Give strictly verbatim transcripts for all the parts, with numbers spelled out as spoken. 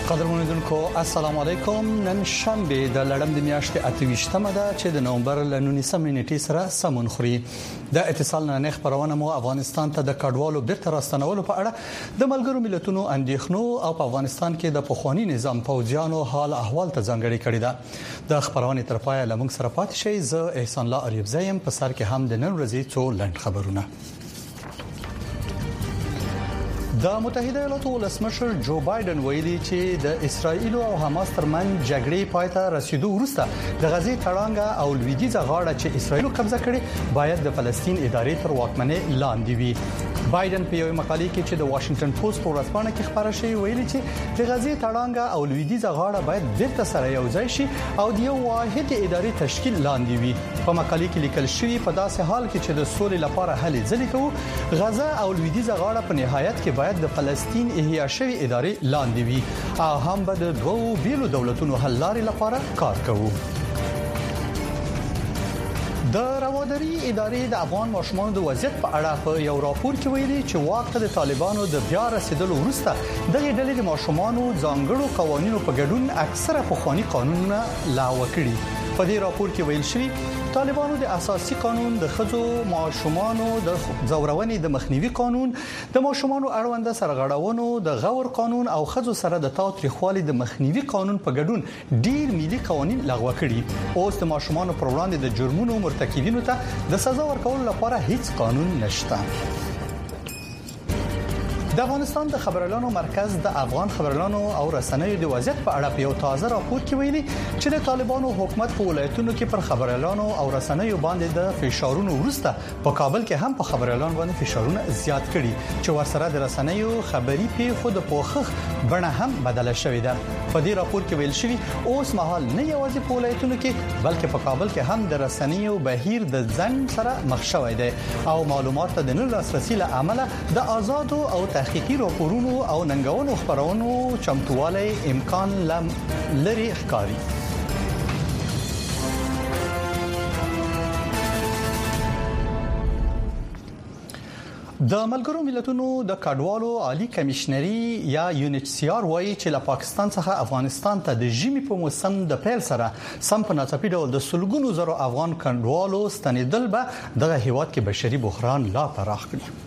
قدرمن لیدونکو السلام علیکم. نن شنبه د لړم د میاشتې اته‌ویشتمه ده چې د نومبر ل نولسمه نیټې سره سمون خوري. د اتصال نه خبرونه مو افغانستان ته د کډوالو بیرته راستنولو په اړه د ملګرو ملتونو اندېښنو او په افغانستان کې د پخوانی نظام پوځیانو حال احوال ته ځانګړي کړی ده. د خبرونه تر پایه لمونږ سره پاتې شئ. زه احسان الله اریوب زیم په سر کې هم د نن ورځې څو لنډ خبرونه. د متحده ایالاتو ولسمشر جو بایدن ویلي چې د اسرایل او حماس ترمنځ جګړې پای ته رسیدو وروسته د غزې تړانګه او لویدیځه غاړه چې اسرایل قبضه کړي باید د فلسطین ادارې تر واکمنۍ لاندې وي. بایدن په یوه مقاله کې چې د واشنگټن پوسټ په ورځپاڼه کې خبره شوې ویلي چې د غزې تړانګه او لویدیځه غاړه باید بیرته سره یو ځای شي او د یو واحد ادارې تشکیل لاندې وي. په مقاله کې لیکل شوی په داسې حال کې چې د سولې لپاره هلې ځلې کوو غزه او لویدیځه غاړه په نهایت کې باید د فلسطین احیا شوی ادارې لاندې وي او هم به د دوو بیلو دولتونو حل لارې لپاره کار کوي. د روادري ادارې د افغان ماشومانو د وضعیت په اړه په یو راپور کې ویلي چې واک ته د طالبانو د بیا رسیدلو وروسته د ډلې د ماشومانو ځانګړو قوانینو په ګډون اکثره پخوانی قانونونه لغوه کړي. په دې راپور کې ویل شوی طالبانو د اساسي قانون د خځو ماشومانو د زورونې د مخنیوي قانون د ماشومانو اړوند سرغړونو د غور قانون او خځو سره د تاوتریخوالي د مخنیوي قانون په ګډون ډیر ملي قوانين لغوه کړي. اوس د ماشومانو پر وړاندې د جرمونو مرتکبینو ته د سزا ورکولو لپاره هیڅ قانون نشته. د افغانستان د خبريالانو مرکز د افغان خبريالانو او رسنیو د وضعیت په اړه په یو تازه راپور کې ویلي چې د طالبانو حکومت په ولایتونو کې پر خبريالانو او رسنیو باندې د فشارونو وروسته په کابل کې هم په خبريالانو باندې فشارونه زیات کړي چې ورسره د رسنیو خبري پیښو د پوښښ بڼه هم بدله شوې ده. په دې راپور کې ویل شوی اوس مهال نه یوازې په ولایتونو کې بلکې په کابل کې هم د رسنیو بهیر د ځنډ سره مخ شوی دی او معلومات ته د نه لاسرسي له امله د آزادو او تحقیقي راپورونو او ننګونو خبرونو چمتووالی امکان لم لري ښکاري. د ملګرو ملتونو د کډوالو عالی کمشنري یا یو ان ایچ سی آر وايي چې له پاکستان څخه افغانستان ته د ژمي په موسم د پیل سره سم په ناڅاپي ډول د سلګونو زرو افغان کډوالو ستنیدل به دغه هیواد کې بشري بحران لا پراخ کړي.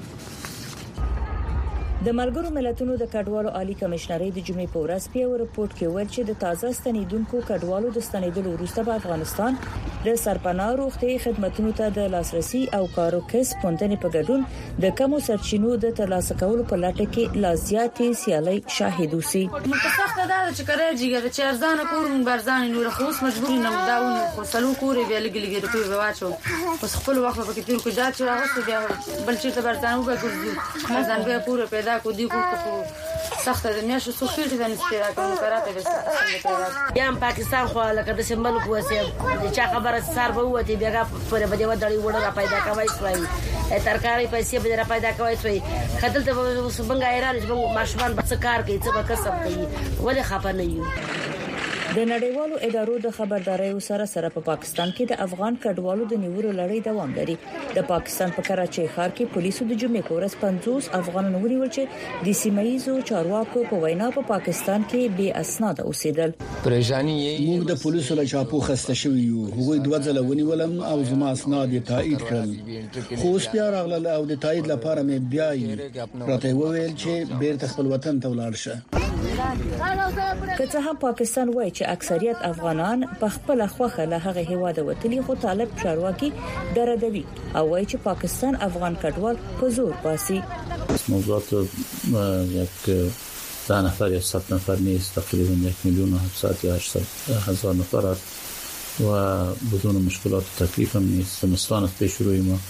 د ملګرو ملتونو د کډوالو عالی کمشنري د جمعې په ورځ په یو رپورت کې ویل چې د تازه ستنیدونکو کډوالو د ستنیدلو وروسته په افغانستان د سرپناه روغتي خدماتو ته د لاسرسي او کارو کس پوندنې په ګډون د کمو سرچینو د ترلاسه کولو په لټه کې لا زیاتې سیالي شاهد اوسي. متفقه ده چې کړه جګه چې ارزانه کورم برزان نور خوص مجبور نه مداونه خو سلو کورې ویل ګلګې د کوی واچو پس خپل وخت په کې تیر کو دا چې راغسته بیا بل چې برزانو به ګرځي ځان به پوره پیدا کو دی کو سخت د میاشو سوفیل د نسترا کوم کراته وسه یم پاکستان خو لکه د سیمبل کو وسه چې خبره سر به وته بیا پر بده ودړی وړه پیدا کوي سوی ترکاري پیسې به را پیدا کوي سوی خدل ته وسبنګ ایران چې ماشومان به څه کار کوي څه به کسب کوي ولې خپه نه یو. د نړیوالو ادارو د خبرداري سره سره په پاکستان کې د افغان کډوالو د نیولو لړۍ دوام لري. د پاکستان په کراچۍ ښار کې پولیسو د جمعې په ورځ پنځوس افغانان ونیول چې د سیمایي چارواکو په وینا په پاکستان کې بې اسناد اوسېدل. پریشانی موږ د پولیسو له چاپو خسته شوی یو. هغوی دوه ځله ونیولم او زما اسناد یې تایید کړل. خو اوس بیا راغلل او د تایید لپاره مې بیا یې راته وویل چې بیرته خپل وطن ته ولاړ شه. که څه هم پاکستان وایي چې اکثریت افغانان په خپل خوخه له هغه هیواده وتلي خو طالب چارواکي دردوي او وایي چې پاکستان افغان کډوال په زور باسي. موضوعات یک ده نفر یا صد نفر نیست، تقریبا یک میلیون و هفتصد یا هشتصد هزار نفر است و بدون مشکلات و تکلیف هم نیست. زمستان است پیش روی ما.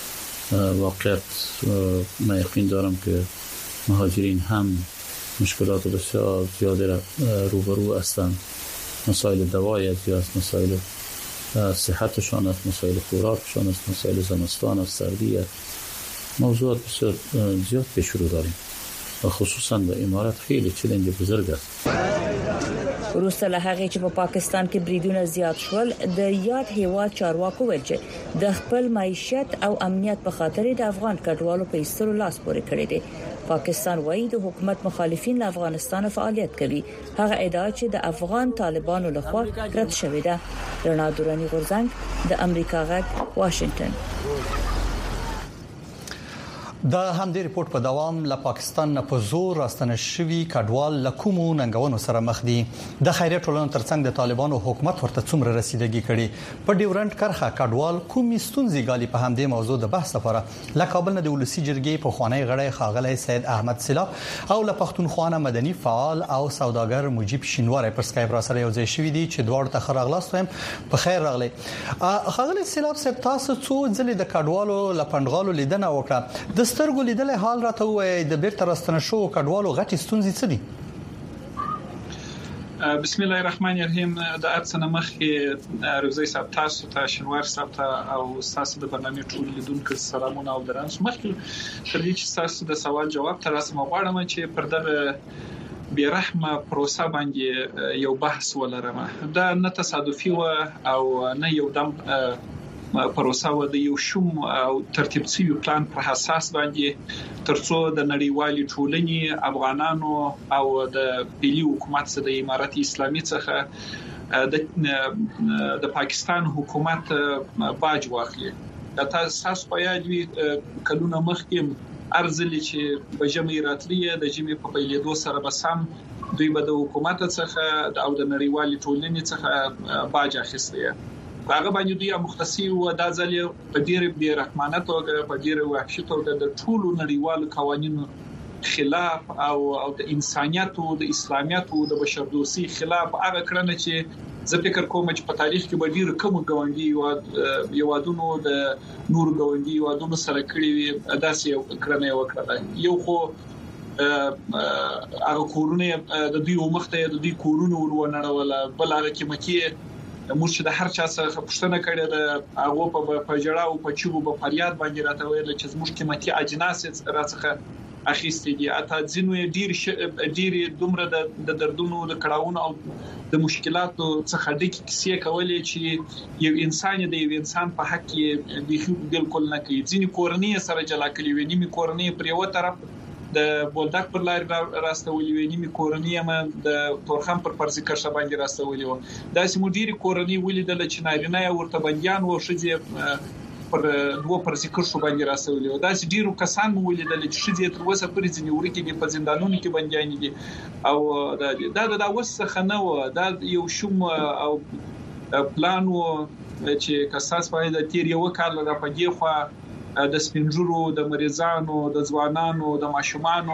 واقعیت من یقین دارم که مهاجرین هم مشکلات بسیار زیاده را روبرو هستند. مسائل دوایی از است، مسائل صحتشان است، مسائل خوراکشان است، مسائل زمستان است، سردی است. موضوعات بسیار زیاد پیش رو داریم و خصوصا به امارات خیلی چالش بزرگ است. وروسته له هغه چې په پا پاکستان کې بریدونه زیات شول د یاد هیواد چارواکو ویل چې د خپل معیشت او امنیت په خاطر د افغان کډوالو په ایستلو لاس پورې کړی دی. پاکستان وايي د حکومت مخالفین له افغانستان فعالیت کوي. هغه ادعا چې د افغان طالبانو لخوا رد شوې ده. رڼا دورانی غورځنګ د امریکا غږ واشنگټن. د همدې ریپورت په دوام له پاکستان نه په زور راستنه شوی کډوال له کومو ننګونو سره مخ دي. د خیریه ټولنو ترڅنګ د طالبانو حکومت ورته څومره رسیدګي کړي. په ډیورنټ کرخه کډوال کومې ستونزې غالي په همدې موضوع د بحث لپاره له کابل نه د ولسی جرګې په خوانی غړی خاغلی سید احمد سیلاب او له پښتونخوا مدني فعال او سوداګر مجيب شینواری پر سکایپ را سره یو ځای شوی دي چې دواړو ته خراغلاست هم په خیر راغلی. خاغلی سیلاب صاحب تاسو څو ځلې د کډوالو لپندغالو لیدنه وکړه. د سترګو لیدل حال راته وای د بیرته راستنه شو کډوالو غټي ستونزې څه دي؟ بسم الله الرحمن الرحیم. د ارڅنه مخکې روزي صاحب تاسو ته شنوار صاحب ته او تاسو د برنامه ټول لیدونکو سلامونه او درنښت. مخکې تر دې چې تاسو د سوال جواب تر اوسه مغواړم چې پر دغه بیرحمه پروسه باندې یو بحث ولرم. دا نه تصادفي و او نه یو دم پروسه و د یو شوم او ترتیب شوی پلان پر اساس باندې ترڅو د نړیوالې ټولنې افغانانو او د پیلي حکومت سره د امارات اسلامي څخه د د پاکستان حکومت باج واخلي. دا تاسو په یاد وي کلونه مخکې ارزل چې په جمعي راتلې د جمعي په پیلېدو سره بسام دوی به د حکومت څخه او د نړیوالې ټولنې څخه باج اخیستي. هغه باندې دوی مختصي و د ځلې په ډېر ډېر رحمانه توګه په ډېر وحشي توګه د ټولو نړیوالو قوانینو خلاف او او د انسانيت او د اسلامیت او د بشردوستي خلاف هغه کړنه چې زه فکر کوم چې په تاریخ کې به ډېر کم غونډي او یوادونو د نور غونډي یوادونو سره کړی وي داسې کړنه وکړه. یو خو هغه کورونه د دوی مخته د دوی کورونه ورونړول بل هغه کې مکیه موږ چې د هر چا څخه پوښتنه کړې ده هغه په پجړه او په چوغو په فریاد باندې راته ویل چې زموږ قیمتي اجناس راڅخه اخیستي دي. اته ځینو ډیر ډیر دومره د دردونو د کړهونو او د مشکلاتو څخه ډکه کیسې کولې چې یو انسان د یو انسان په حق کې د بالکل نه کوي. ځینې کورنۍ سره جلا کړي وي، نیمه کورنۍ پر یو طرف د بولدک پر لار راستولې وي، نیمه کورنۍ هم د تورخم پر پرځ کرشه باندې راستولې و. دا سیمو ډیری کورنۍ ولیدل چې نارینه ورته بنديان او شذې پر دوه پرځ کرشو باندې راستولې و. دا سې ډیرو کسان ولیدل چې شذې تر اوسه پر ځینې ورکې دي په زندانونو کې بنديان دي او دا دا د وسخه نه و. دا یو شوم او پلان و چې کساس باندې تیر یو کال را پدې خو د سپینجرو د مریضانو د ځوانانو د ماشومانو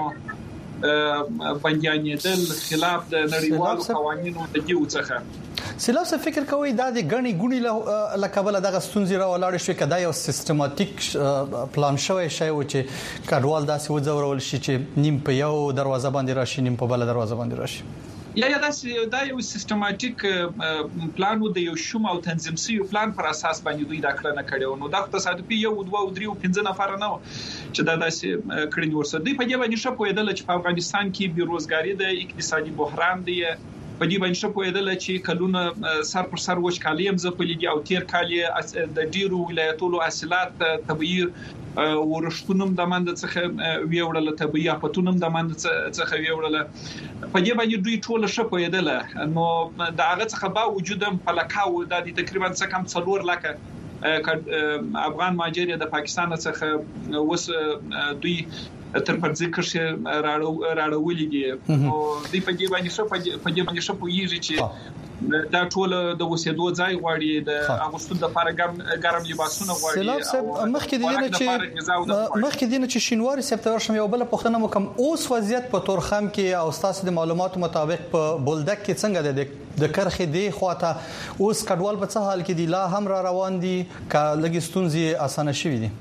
بنديانېدل خلاف د نړیوالو قوانینو د دیو څخه. سیلاب څه فکر کوي دا د غني ګونی له کابل دغه ستونزې را ولاړ شي کدا یو سیستماتیک پلان شوی شی و چې کډوال داسې وځورول شي چې نیم په یو دروازه باندې راشي نیم په بل دروازه باندې راشي. یا یا دا یو سیستماتیک پلان و د یو شوم او تنظیم شوی پلان پر اساس باندې دوی دا کړنه کړې و. نو دا تصادفي یو دوه او درې او پنځه نفر نه و چې دا داسې کړنی ورسره دی. په دې باندې شپویدل چې په افغانستان کې بیروزګاری د اقتصادي بحران دی. په دې باندې شپویدل چې کلونه سر پر سر وشکالي هم زپلې دي او تیر کال د ډیرو ولایتونو حاصلات طبيعي ورښتونم د مند څخه ویوړل طبيعي افتونم د مند څخه ویوړل. په دې باندې دوی ټول شپویدل. نو دا هغه څخه با وجودم په لکاو د تقریبا څه کم څلور لکه افغان ماجر د پاکستان څخه وس دوی تر پرځ کرشه راړولې دي. نو دوی په دې باندې شو په دې باندې شو پویږي چې دا ټول د وسیدو ځای غواړي د اغوستو د لپاره ګرم لباسونه غواړي. سلام صاحب مخکې دي نه چې مخکې دي نه چې شینواری سپتمبر شم یو بل پښتنه مکم اوس وضعیت په تورخم کې او تاسو د معلوماتو مطابق په بولدک کې څنګه ده د کرخې دی خواته اوس کډوال په څه حال کې دي؟ لا هم را روان دي ک لګي ستونزې اسانه شوي دي؟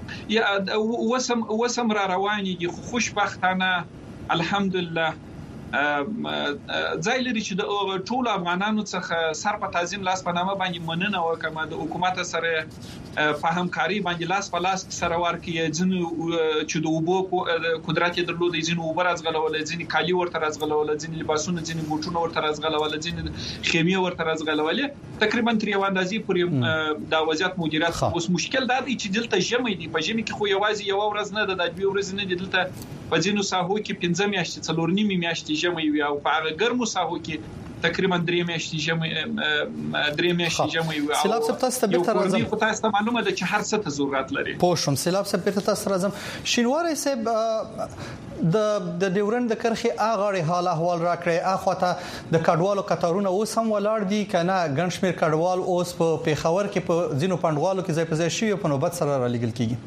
یا وسم وسم را رواني دي خوشبختانه الحمدلله ځای لري چې د ټول افغانانو څخه سر په تعظیم لاس په نامه باندې مننه وکړه د حکومت سره په همکاري باندې لاس په لاس سره ورکړي ځینو چې د وبو قدرت درلود ځینو وبر ازغلول ځینې کالي ورته ازغلول ځینې لباسونه ځینې بوټونه ورته ازغلول ځینې خیمه ورته ازغلول تقریبا تر یو اندازې پورې د وضعیت مدیریت اوس مشکل دا دی چې دلته ژمي دی په ژمي کې خو یوازې یو ورځ نه د دوه ورځې نه دلته په ځینو ساحو کې پنځه میاشتې څلور نیمه میاشتې ژمي وي او په هغه ګرمو ساحو کې تقریبا درې میاشتې ژمي درې میاشتې ژمي وي سیلاب سب تاسو ته به تر راځم خو تاسو ته معلومه ده چې هر څه ته ضرورت لري پوه شم سیلاب سب به تاسو راځم شینواری صاحب د د ډیورند د کرخي اغاړي حال احوال راکړي اخواته د کډوالو قطارونه اوس هم ولاړ دي کنه ګنشمیر کډوال اوس په پیښور کې په ځینو پندوالو کې ځای په ځای شي په نوبت سره را لګل کیږي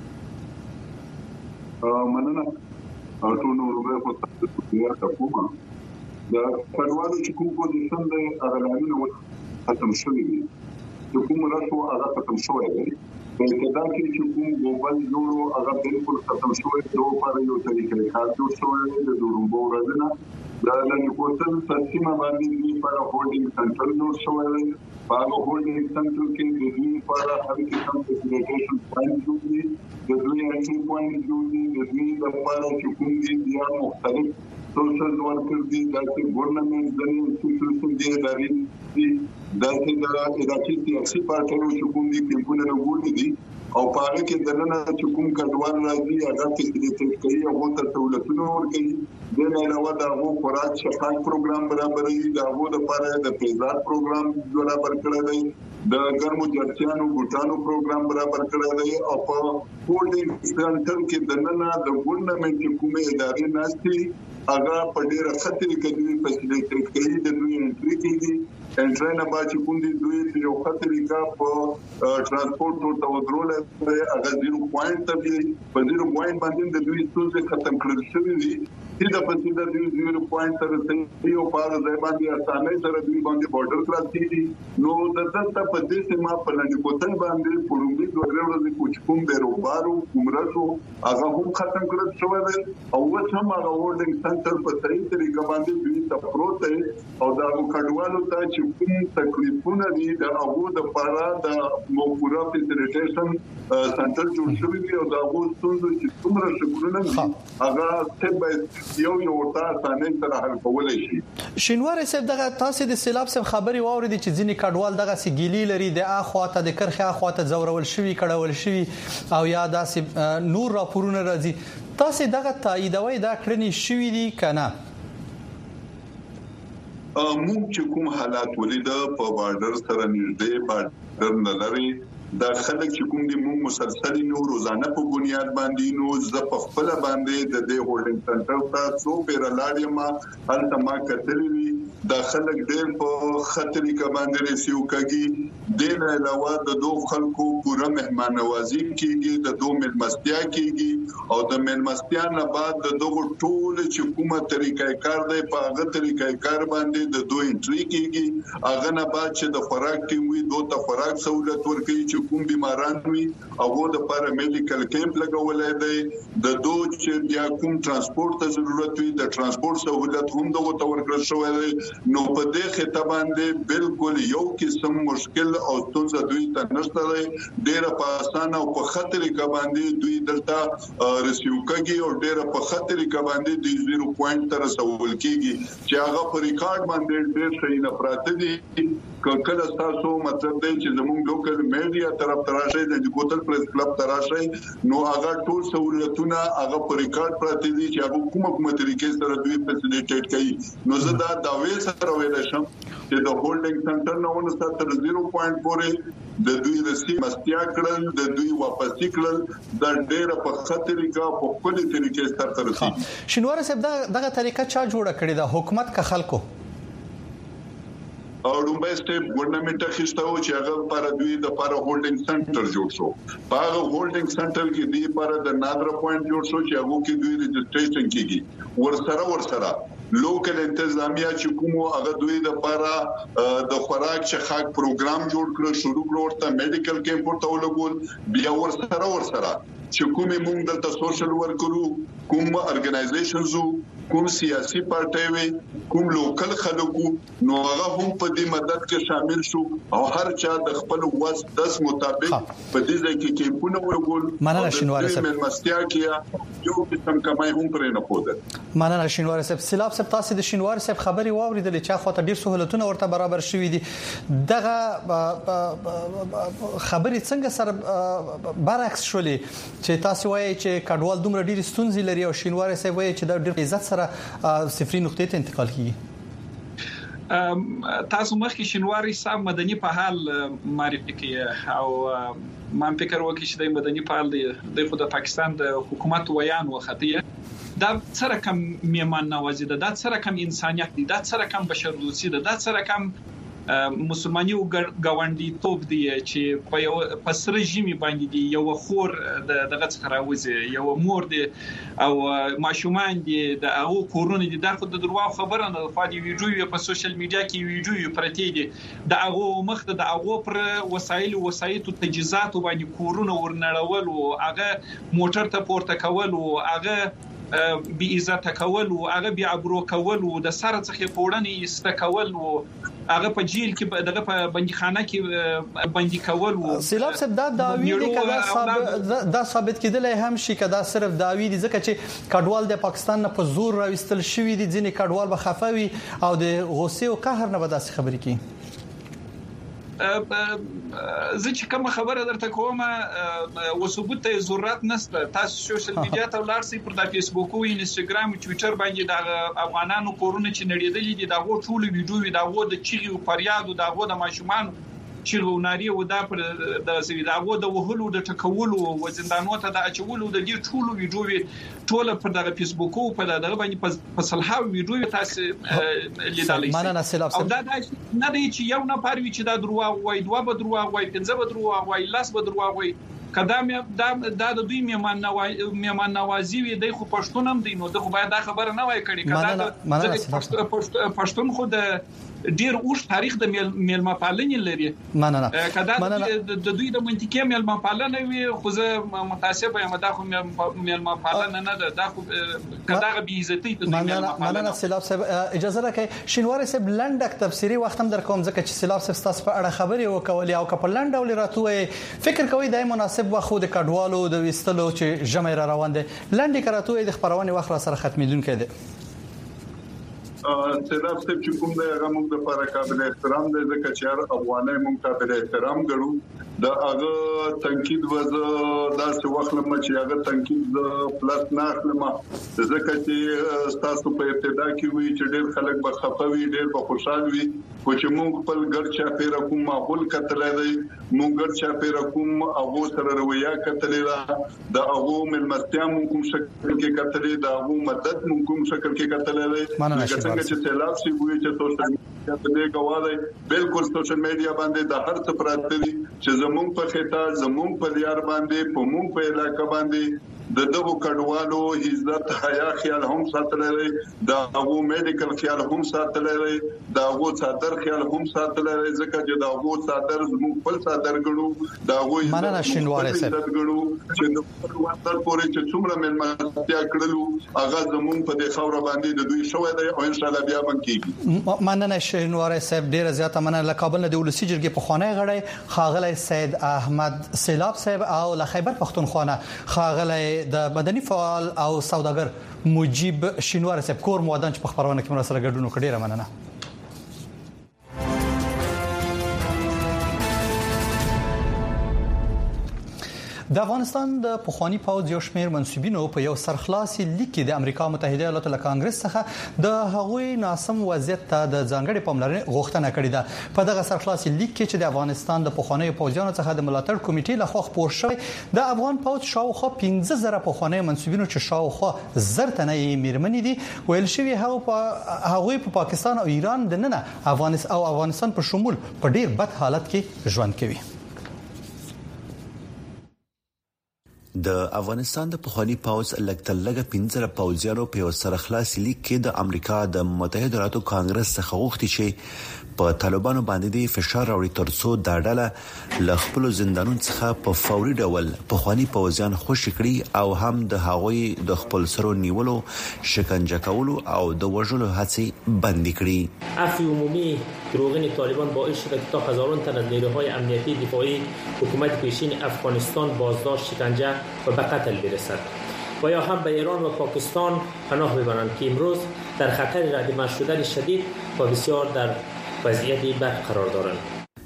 مننه ټول نور په تاسو ته کومه دا کډوالو چې کوم پوزیشن دی هغه لارینه ختم شوی دی چې کوم راشو هغه ختم شوی دی په ابتدا کې چې کوم ګوبل جوړو هغه بالکل ختم شوی دی او په یو طریقې کار جوړ شوی دی د دورومبو راځنه دا د کوټل تقسیم باندې په هولډینګ سنټر جوړ شوی دی په هولډینګ سنټر کې د دې لپاره هر قسم فیسیلیټیشن پوینټ جوړ دي د دوی انټری پوینټ جوړ دي د دې لپاره چې کوم دي بیا مختلف سوشل ورکر دي داسې ګورنمنت ځنې انسټیټیوشن دي داري داسې د اداري سیاسي پارټیو چې کوم دي کمپونه لګول دي او په هغه کې دنه چې کوم کډوال راځي هغه فیسیلیټیټ کوي او ته سہولتونه ورکوي د نه علاوه د هغو خوراک شفاف پروګرام برابرې د هغو لپاره د پیزار پروګرام برابر کړی دی د ګرمو جرچانو ګوټانو پروګرام برابر کړی دی او په هولډینګ سنټر کې دنه د ګورنمنت کومه ادارې ناشتي هغه په ډیره خطرې کې د فیسیلیټیټ کوي د دوی انټری کې انټری نه باندې کوم دي دوی یو خطرې کا په ترانسپورت او تودرول هغه زیرو پوینټ ته دی په زیرو پوینټ باندې د دوی ستونزې ختم کړل شوې دي چې د پسې د دوی زیرو پوینټ سره ستې او په ځای باندې اسانه سره دوی باندې بارډر کراس کیږي نو د دلته په دې سیمه په لاندې کوتل باندې پړومبي دوه ورځې کوچ کوم بیروبارو کومرسو هغه هم ختم کړل شوی دی او اوس هم هغه هولډینګ سنټر په صحیح طریقه باندې دوی ته پروت دی او دا کډوالو ته چې کوم تکلیفونه دي د هغه د لپاره د موپورا فیسیلیټیشن سنټر جوړ شوی دی او دا هغه څنګه چې څومره شګورونه دي هغه څه یو یو ورته ثاني سره حل کولای شي شینواری صاحب دغه تاسو د سیلاب سم خبري واورید چې ځینی کډوال دغه سګیلی لري د اخواته د کرخه اخواته زورول شوی کډول شوی او یا داسې نور راپورونه راځي تاسو دغه تاییدوي دا کړنی شوی دي کنه موږ چې کوم حالات ولید په بارډر سره نږدې بارډر نه لري دا خلک چې کوم دي موږ مسلسل نو روزانه په بنیاد باندې نو ز په خپل باندې د دې هولډینګ سنټر ته څو پیر لاړم هلته ما کتلې دا خلک ډېر په خطرې کې باندې رسیو کوي د نه علاوه د دوه خلکو پوره مهمان نوازي کیږي د دوه ملمستیا کیږي او د ملمستیا نه بعد د دوه ټول چې کومه طریقې کار دی په هغه طریقې کار باندې د دوه انټری کیږي هغه نه بعد چې د خوراک ټیم وي دوه ته خوراک سہولت ورکړي چې کوم بیماران وي هغه د لپاره میډیکل کیمپ لګولای دی د دوه چې بیا کوم ترانسپورت ته ضرورت وي د ترانسپورت سہولت هم دغه تور کړل شوی دی نو په دې خطه باندې بالکل یو قسم مشکل او ستونزه دوی ته نشته دی ډیره په اسانه او په خطر کې باندې دوی دلته رسیو کوي او ډیره په خطر کې باندې د زیرو پوینټ تر رسول کیږي چې هغه په ریکارډ باندې ډیر شي نه پراته دي کله تاسو مطلب دی چې زموږ لوکل میډیا طرف تراشه د کوتل پریس کلب تراشه نو هغه ټول سہولتونه هغه په ریکارډ پراته دي چې هغه کومه کومه طریقې سره دوی فیسیلیټیټ کوي نو زه دا داوی سره ویل شم چې د هولډینګ سنټر نو ونه تر زیرو پوینټ پورې د دوی رسي مستیا کړل د دوی واپس کړل د ډېر په خطر کې په خپل طریقې سره ترسي شینوار صاحب دغه طریقه چا جوړه کړې ده حکومت کا خلکو او لومبای سټیپ ګورنمنت اخیسته او چې هغه لپاره دوی د لپاره هولډینګ سنټر جوړ شو په هغه هولډینګ سنټر کې دوی لپاره د نادر پوینټ جوړ شو چې هغه کې دوی رجسټریشن کیږي ورسره ورسره لوکل انتظامیه چې کوم هغه دوی د لپاره د خوراک شخاک پروګرام جوړ کړ شروع کړ ورته میډیکل کیمپ ورته ولګول بیا ورسره ورسره چې کومې موږ دلته سوشل ورکرو کوم ارګنایزیشنز کوم سیاسي پارټي وي کوم لوکل خلکو نو هغه هم په دې مدد کې شامل شو او هر چا د خپل وس دس مطابق په دې ځای کې کې پونه ورغول مننه شینوار صاحب مستیا کې یو قسم کمای هم پرې نه پوده مننه شینوار صاحب سیلاب صاحب تاسو د شینوار صاحب خبري واوریدل چې خاطر ډیر سہولتونه ورته برابر شوي دي دغه خبري څنګه سره برعکس شولې چې تاسو وایي چې کډوال دومره ډیر ستونزې لري او شینوار صاحب وایي چې د ډیر عزت سره صفري نقطې ته انتقال کیږي تاسو مخکې شینواری صاحب مدني فعال معرفي کړي او ما فکر وکړ چې د مدني فعال د خود پاکستان د حکومت ویان وختیه دا سره کم میمان نوازي ده دا سره کم انسانيت دي دا سره کم بشر دوستي ده دا سره کم مسلمانۍ او ګاونډي توپ دی چې په یو پسره جیمی باندې دی یو خور دغه څخه راوځي یو مور دی او ماشومان دي د هغه کورونه دي دا خو د درواغ خبره نه ده فادي ویډیو په سوشل میډیا کې ویډیو پرتی دي د هغه مخ د هغه پر وسایل وسایت او تجهیزات باندې کورونه ورنړول او هغه موټر ته پورته کول او هغه بي عزت کول او هغه بي عبرو کول او د سره څخه پوړنې است کول او هغه په جیل کې دغه په بندیخانه کې بندي کول او سیلاب صاحب دا داوی دي کدا ثابت دا ثابت کېدل هم شي کدا صرف داوی دي ځکه چې کډوال د پاکستان نه په زور راوستل شوی دي ځینې کډوال به خفوي او د غوسه او قهر نه به داسې خبرې کوي زه چې کوم خبره درته کوم او ثبوت ته ضرورت نشته تاسو سوشل میډیا ته ولارسئ پر د فیسبوک او انستګرام او ټوئیټر باندې د افغانانو کورونه چې نړیدلې دي دا غو ټول ویډیو دا غو د چیغي او فریاد او دا غو د ماشومان چیغو ناری او دا پر د سوي دا غو د وهلو د ټکولو او زندانو ته د اچولو د دې ټول ویډیو ټول پر د فیسبوک او په دغه باندې په صلحه ویډیو تاسو لیدلای شئ او دا نه دی چې یو نه پاروي چې دا درواغ وای دوه به درواغ وای پنځه به درواغ وای لاس به درواغ وای کدا مې دا د دوی میمان نوازي میمان نوازي وي د خو پښتون هم دی نو د خو باید دا خبره نه وای کړي کدا پښتون خو د ډیر اوږد تاریخ د میلمه پالنې لري مننه کدا د دوی د منطقې میلمه پالنه وي خو زه متاسف یم دا خو میلمه پالنه نه ده دا خو کدا به عزتي ته مننه مننه سیلاب صاحب اجازه راکړئ شینواری صاحب لنډک تفسیری وخت هم در کوم ځکه چې سیلاب صاحب تاسو په اړه خبرې وکولې او کپل لنډ ډول راتوي فکر کوي د مناسب وخت د کډوالو د وستلو چې جمع را روان دي لنډی کراتوي د خبرونه وخت را سره ختمیدونکې ده سیلاب صاحب چې کوم دی هغه موږ د لپاره قابل احترام دی ځکه چې افغانۍ موږ قابل احترام ګڼو د هغه تنقید وزه داسې وخت لمه چې هغه تنقید پلاس نه اخلم ځکه چې تاسو په ابتدا کې وی چې ډېر خلک به خفوي ډېر به خوشاله وي خو چې موږ خپل ګرد چا پیر کوم معقول کتلې دی موږ ګرد چا پیر کوم هغه سره رویه کتلې ده د هغه ملمستیا موږ کوم شکل کې کتلې ده هغه مدد موږ کوم شکل کې کتلې ده څنګه چې سیلاب سی وی چې سوشل میډیا ته غواړي بالکل سوشل میډیا باندې د هر څه پراته دي چې زموږ په خطا زموږ په لیار باندې په موږ په علاقې باندې د دغه کډوالو عزت حیا خیال هم ساتلې دا هغه میډیکل خیال هم ساتلې دا هغه صادر خیال هم ساتلې ځکه چې دا هغه صادر زموږ خپل صادر ګړو دا هغه مننه شینواری صاحب ګړو چې د وطن پورې چې څومره ملمستیا کړلو هغه زموږ په دې خاور باندې د دوی شوې ده او ان شاء الله بیا باندې مننه شینواری صاحب ډیر زیاته مننه له کابل د ولسی جرګې په خانه غړی خاغلی سید احمد سیلاب صاحب او له خیبر پختونخوا خاغلی د مدني فعال او سوداګر مجيب شینواری صاحب کور مودان چې په خبرونه کې مرسته ګډون وکړي را مننه د افغانستان د پخوانی پوځ یو شمېر منسوبینو په یو سرخلاصي لیک کې د امریکا متحده ایالاتو له کانګرس څخه د هغوی ناسم وضعیت ته د ځانګړي پاملرنې غوښتنه کړې ده په دغه سرخلاصي لیک کې چې د افغانستان د پخوانی پوځیانو څخه د ملاتړ کمیټې لخوا خپور شوی د افغان پوځ شاوخوا پنځه زره پخوانی منسوبینو چې شاوخوا زر تنه یې میرمنې دي ویل شوی هغه په هغوی په پاکستان او ایران د ننه افغانستان او افغانستان په شمول په ډیر بد حالت کې ژوند کوي د افغانستان د پخوانی پاوز لکتلګه پنځه پاوزیانو په سر خلاص لیک کې د امریکا د متحده ایالاتو کانګرس څخه غوښتي چې په طالبانو باندې د فشار راوړي ترڅو دا ډله ل خپل زندانونو څخه په فوري ډول پخوانی پاوزیان خوشی کړي او هم د هغوی د خپل سرو نیولو شکنجه کولو او د وژلو هڅې بند کړي. عفو عمومی دروغین طالبان باعث شد تا هزاران تن از نیروهای امنیتی دفاعی حکومت پیشین افغانستان بازداشت، شکنجه و به قتل برسد و یا هم به ایران و پاکستان پناه ببرند که امروز در خطر ردیمه شدن شدید و بسیار در وضعیت بد قرار دارند.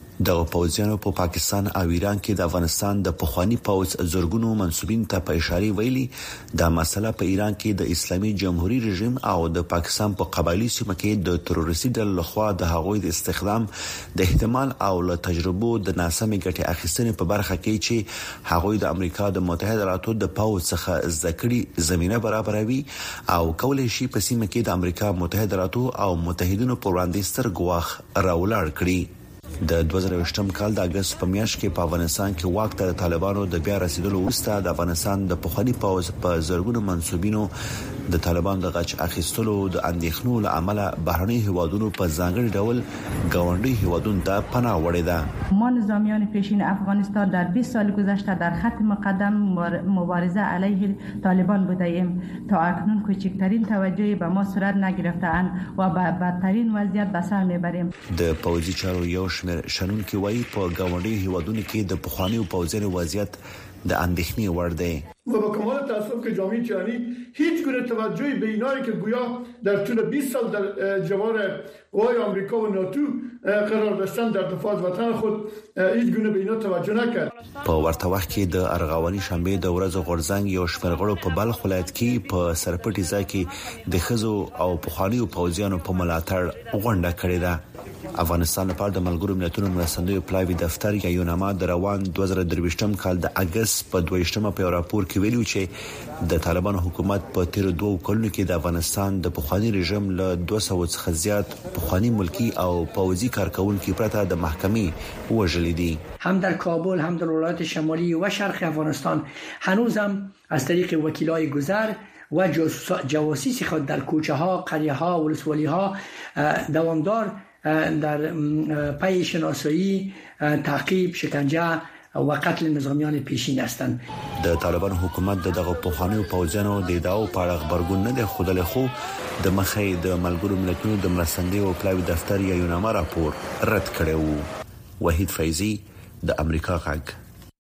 د پوځیانو په پا پاکستان او ایران کې د افغانستان د پخوانی پوځ زورګونو منسوبین ته په اشاره ویلي دا مسله په ایران کې د اسلامي جمهوریت رژیم او د پاکستان په قبایلی سیمه کې د تروریستي ډلو لخوا د هغوی د استخدام د احتمال او له تجربو د ناسمې ګټې اخیستنې په برخه کې چې هغوی د امریکا د متحده ایالاتو د پوځ څخه ذکرې زمينه برابروي او کولای شي په سیمه کې د امریکا متحده ایالاتو او متحدینو پر وړاندې ستر ګواښ راولار کړي. د دوه زره اووه کال د اگست په میاشت کې په افغانستان کې واک ته د طالبانو د بیا رسیدلو وروسته د افغانستان د پخوانی پوځ په زرګونو منسوبینو د طالبانو د غچ اخیستلو د اندېښنو له امله بهرني هیوادونو په ځانګړي ډول ګاونډي هیوادونو ته پناه وړې ده. ما نظامیان پیشین افغانستان در بیست سال گذشته در خط مقدم مبارزه علیه طالبان بودیم. تا اکنون کوچکترین توجهی به ما صورت نگرفته‌اند و به بدترین وضعیت به سر میبریم. د پوځي چارو یو شمېر شنن کې وایي په ګاونډي هیوادونو کې د پخوانی پوځي وضعیت د اندېښنې وړ دی. و با کمال تاسف که جامعه جهانی هیچ گونه توجهی به اینایی که گویا در طول بیست سال در جوار قوای آمریکا و ناتو قرار داشتن در دفاع از وطن خود هیچ گونه به اینا توجه نکرد. په ورته وخت کې د ارغواني شنبه د ورځو غورځنګ یو شمېر غړو په بلخ ولایت کې په سرپټي ځای کې د خزو او پخوانی پوځیانو په ملاتړ غونډه کړې ده. افغانستان لپاره د ملګرو ملتونو مرستندوی پلاوی دفتر یا یوناما د روان دوه زره درویشتم کال د اگست په دویشتمه په راپور کې ویلو چې د طالبانو حکومت په تیر دوه کلونو کې د افغانستان د پخوانی رژیم له دوه سوه څخه زیات پخوانی ملکی او پوځي کارکونکو پرته د محکمې وژل دي. هم در کابل هم در ولایات شمالی و شرق افغانستان هنوز هم از طریق وکیلای گذر و جواسیس خود در کوچه ها، قریه ها، ولسوالی ها دوامدار در پی شناسایی، تعقیب، شکنجه و قتل نظامیان پیشین هستند. د طالبان حکومت دغه پوهانو پوځانو د ادعاو په اړه خبرګون نه دی خوده خو د مخې د ملګرو ملتونو د مرستندوی او پلاوی دفتر یا یوناما راپور رد کړی وو. وحید فیضی د امریکا غږ.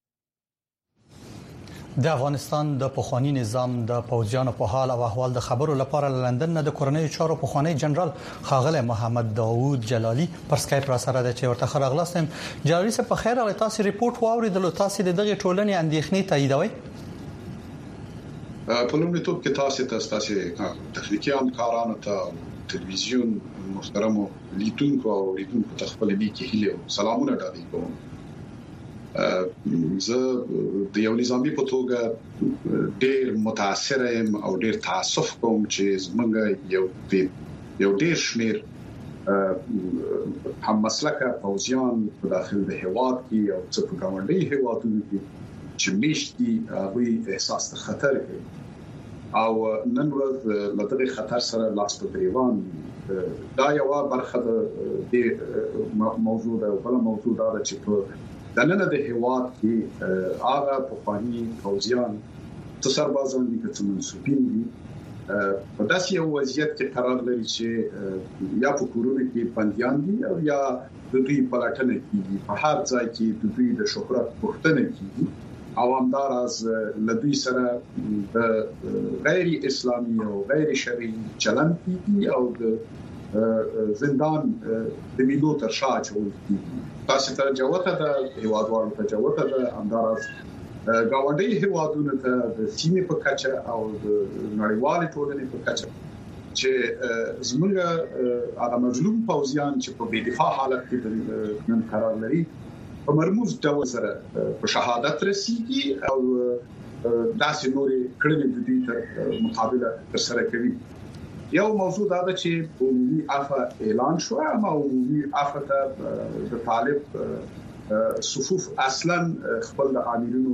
د افغانستان د پخوانی نظام د پوځیانو په حال او احوال د خبرو لپاره لندن نه د کورنۍ چارو پخوانی جنرال خاغله محمد داوود جلالی پر سکایپ را سره د چورته خراغلاستم. جلالی سه په خیر او تاسو ریپورت واوریدل تاسو دغه ټولنې اندېښنې تاییدوي؟ په لومړیتوب کې تاسو ته تاسو تخنیکی همکارانو ته تلویزیون محترم لیدونکو او لیدونکو ته خپل نیکی هیله او سلامونه ډالۍ کوم. زه د یو نظامی په توګه ډېر متاثر یم او ډېر تاسف کوم چې زمونږ یو یو ډېر شمیر هم مسلکه پوځیان په داخل د هیواد کې او څه په ګاونډي هیوادونو کې چې میشتي هغه احساس د خطر کوي او نن ورځ لته خطر سره لاس په گریوان دا یو برخه د موضوع ده او بل موضوع دا چې په دننه د هیواد کې هغه پخوانی پوځیان څو سربازان دي چې منسوبین دي په داسې یو وضعیت کې قرار لري چې یا په کورونو کې بنديان دي او یا د دوی پلاټنه کیږي په هر ځای کې د دوی د شهرت پوښتنه کیږي او همدارس لدوی سره د غیر اسلامي او غیر شرعي چلن کیږي او د زندان د ویډیو تر شا چول کیږي. تاسو ته جوته د هیوادوالو ته جوته د انداز گاونډي هیوادونو ته د سیمې په کچه او د نړیوالې ټولنې په کچه چې زموږ هغه مظلوم پوځیان چې په بې دفاع حالت کې نن قرار لري په مرموز ډول سره په شهادت رسیدي او داسې نورې کړنې د دې تر مقابله ترسره کوي. یو موضوع دا ده چې عمومي عفو اعلان شو اما عمومي عفو ته د طالب صفوف اصلا خپل د عاملینو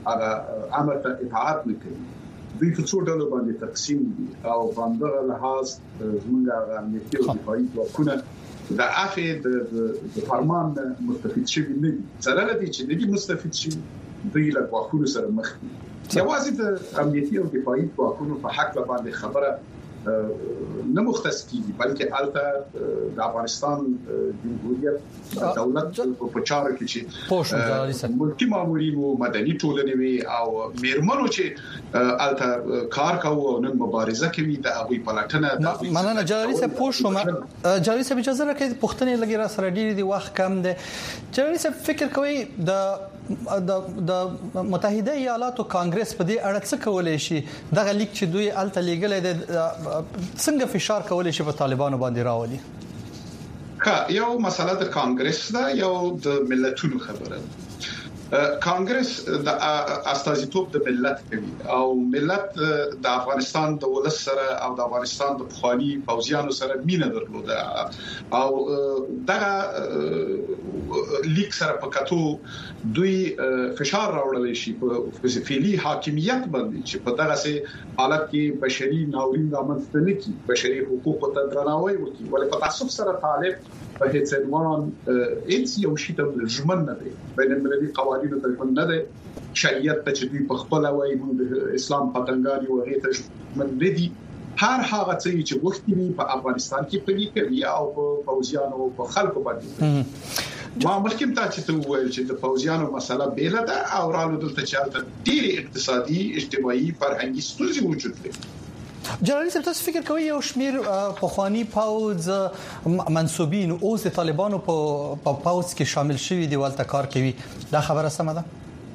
هغه امر ته اطاعت نه کوي. دوی په څو ډول باندې تقسیم دي او باندې لحاظ زمونږ امنیتي او دفاعي ځواکونه د افې د فرمان مستفید شوي نه دي. سره لدی چې د دې مستفید شي دوی له واکونو سره مخ دي. یوازې د امنیتي او دفاعي ځواکونو په حق باندې خبره نه مختص کیږي، بلکې البته د افغانستان جمهوریت دولت په چارو کې چې ملکی مامورین او مدني ټولنې وي او میرمنو چې البته کار کوي او نن مبارزه کوي د هغوی پلاتنه. مننه جلالي صاحب، پوه شوم. جلالي صاحب اجازه راکړئ پوښتنه لګي را سره ډیری دی وخت کم دی. جلالي صاحب فکر کوي د د د متحده ایالاتو کانګرس په دې اړه څه کولای شي؟ دغه لیک چې دوی الته لیګل دي څنګه فشار کولای شي په طالبانو باندې راولي؟ ښه، یو مسله د کانګرس ده، یو د ملتونو خبره. کانګرس د استازیتوب د ملت کوي او ملت د افغانستان د ولس سره او د افغانستان د پخوانی پوځیانو سره مینه درلوده او دغه لیک سره په کتو دوی فشار راوړل شي په فعلی حاکمیت باندې چې په دغه سي حالت کې بشري ناورین رامنځته نه کی، بشري حقوقو ته درناوی وکړي. ولې په تعصب سره طالب په هیڅ عنوان هیڅ یو شی ته ژمن نه دی، بین المللي قوانینو ته ژمن نه دی، شریعت ته چې دوی په خپل وایي موږ اسلام پتنګان یو هغه ته ژمن نه دي. هر هغه څه چې وختي وي په افغانستان کې پلي کوي او په پوځیانو په خلکو باندې. ما مخکې ته چې وویل چې د پوځیانو مسله بیل ده او رالو دلته چې ډېری اقتصادي، اجتماعي، فرهنګي ستونزې موجود دي. جلالي صاحب، تاسو فکر کوئ یو شمیر پخوانی پوز منسوبین اوس د طالبانو په پوز کې شامل شوي دی ولته کار کوي، دا خبره سمه ده؟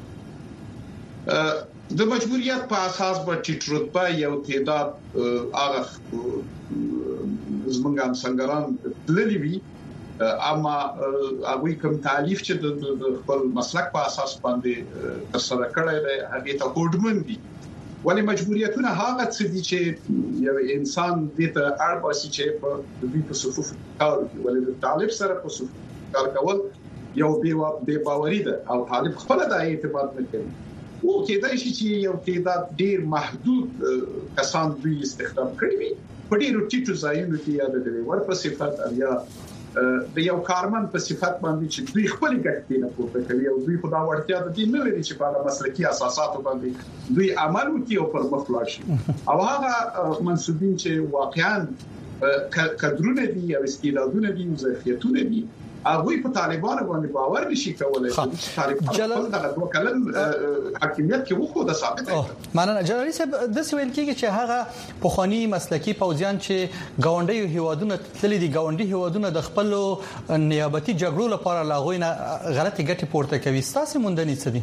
د مجبوریت په اساس به ټیټ رتبه یو تعداد هغه زمونږ همسنګران تللی وي، اما هغه کوم تعلیف چې د خپل مسلک په اساس باندې ترسره کړی دی هغه ته هوډمن دي. ولی مجبوریتونه هغه څه دي چې یو انسان دې ته اړ باسي چې په دې په صفوف کار کوي. ولی د طالب سره په صفوف کار کول یو بې باوري ده او طالب خپل د اعتماد نه کوي. او کېدای شي چې یو تعداد ډیر محدود کسان دوی استخدام کړي وي په ډیرو ټیټو ځایونو کې یا د ډریور په صفت یا د یو کارمن په صفت باندې چې دوی خپل ګټې نه پورته کوي او دوی په دا وړتیا د دې نه لري چې په مسلکي اساساتو باندې دوی عمل وکړي او پر مخ لاړ شي. او هغه منسوبین چې واقعا کډرونه دي او استعدادونه دي او ظرفیتونه دي هغه په طالبانو باندې باور نشي کولای چې طالبان دغه وکلن حاکمیت کې وخو د ثابت کړي. مننه جلالي صاحب، د سویل کېږي چې هغه پخوانی مسلکي پوځیان چې گاونډي هیوادونو تللي دي، گاونډي هیوادونو د خپل نیابتي جګړو لپاره لاغوي نه غلطي ګټې پورته کوي، تاسو مونډنی څه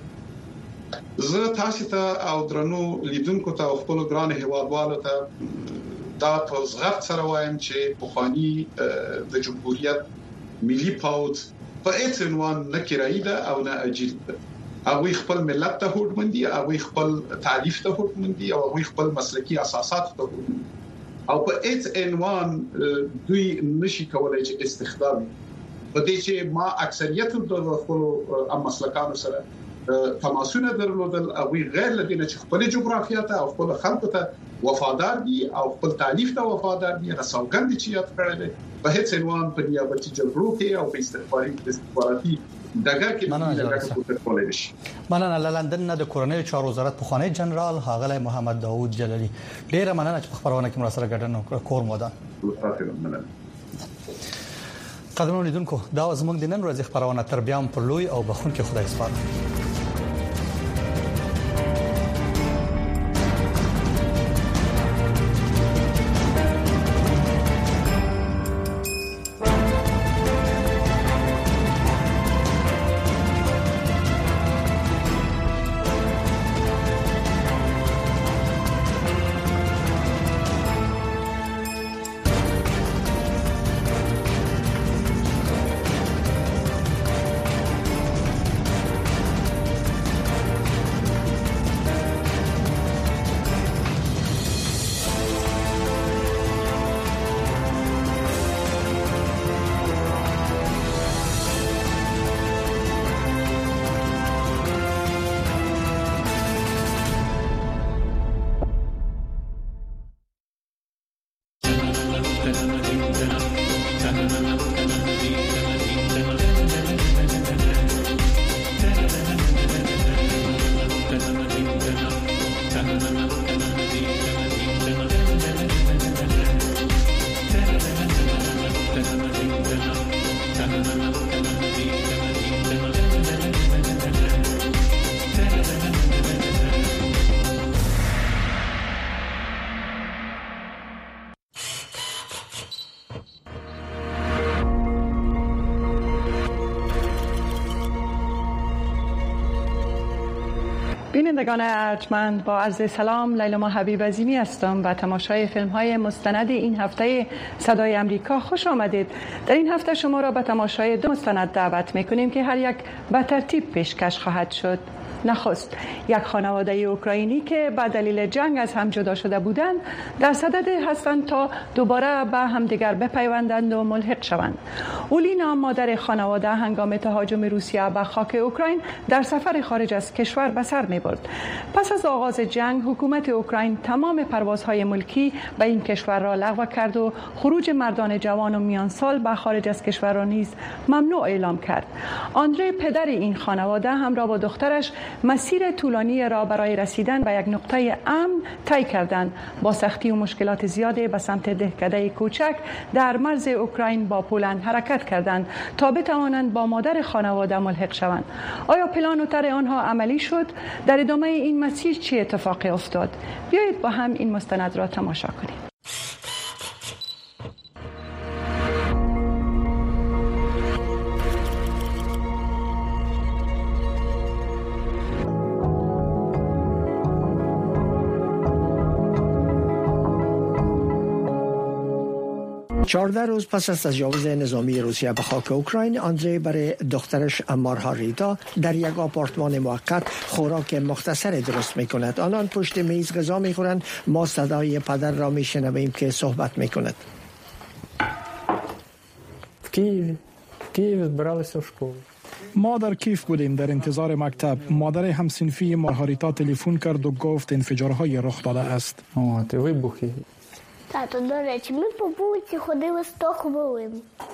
دي؟ زه تاسو ته او درنو لیدونکو ته خپل ګران هیوادوالو ته دا په زغرت سره وایم چې پخوانی د جمهوریت ملي پاوت په هیڅ عنوان نه کرایي ده او نه اجل ده. هغه خپل ملت ته هوډمن دي، هغه خپل تعریف ته هوډمن دي او هغه خپل مسلکي اساسات ته هوډمن دي او په هیڅ عنوان دوی نشي کولای چې استخدام په دې چې ما اکثریت د خپل مسلکانو سره تماسونه درلودل او غیر لدینه چې خپل جغرافیه ته او خپل خلکو ته وفادار دي او خپل تعریف ته وفادار دي. رسوګند چې یاد کړل په هیڅ عنوان په نیابتي جګړو کې او په استخباراتي استخباراتي دغه کې دغه کولای شي. مننه. له لندن نه د کورنۍ چارو وزارت پخوانی جنرال ښاغلی محمد داوود جلالي، ډیره مننه چې په خبرونه کې مرسته ګډون وکړ. کور مو ده. قدرمنو لیدونکو، دا زموږ د نن ورځې خبرونه تر بیا هم پر لوی او بخونکي خدای سپارم. بینندگان ارجمند، با عرض سلام، لیلا حبیب عظیمی هستم و تماشای فیلم های مستند این هفته صدای امریکا خوش آمدید. در این هفته شما را به تماشای دو مستند دعوت میکنیم که هر یک به ترتیب پیشکش خواهد شد. نخست، یک خانواده اوکراینی که به دلیل جنگ از هم جدا شده بودند در صدد هستند تا دوباره به همدیگر بپیوندند و ملحق شوند. اولینا، مادر خانواده، هنگام تهاجم روسیه به خاک اوکراین در سفر خارج از کشور به سر می‌برد. پس از آغاز جنگ، حکومت اوکراین تمام پروازهای ملکی به این کشور را لغو کرد و خروج مردان جوان و میان سال به خارج از کشور را نیز ممنوع اعلام کرد. آندره، پدر این خانواده، همراه با دخترش مسیر طولانی را برای رسیدن به یک نقطه امن طی کردند. با سختی و مشکلات زیادی به سمت دهکده کوچک در مرز اوکراین با پولند حرکت کردند تا بتوانند با مادر خانواده ملحق شوند. آیا پلان و طرح آنها عملی شد؟ در ادامه این مسیر چه اتفاقی افتاد؟ بیایید با هم این مستند را تماشا کنیم. چهارده روز پس از تجاوز نظامی روسیه به خاک اوکراین، آندری برای دخترش مارهاریتا در یک آپارتمان موقت خوراک مختصری درست میکند. آنان پشت میز غذا میخورند. ما صدای پدر را میشنویم که صحبت میکند. کیف کیف збиралися в школу. ما در کیف بودیم در انتظار مکتب. مادر همسنفی مارهاریتا تلفن کرد و گفت انفجارهای رخ داده است. О, ти вибухи. Тато, до речі, ми по вулиці ходили сто хвилин.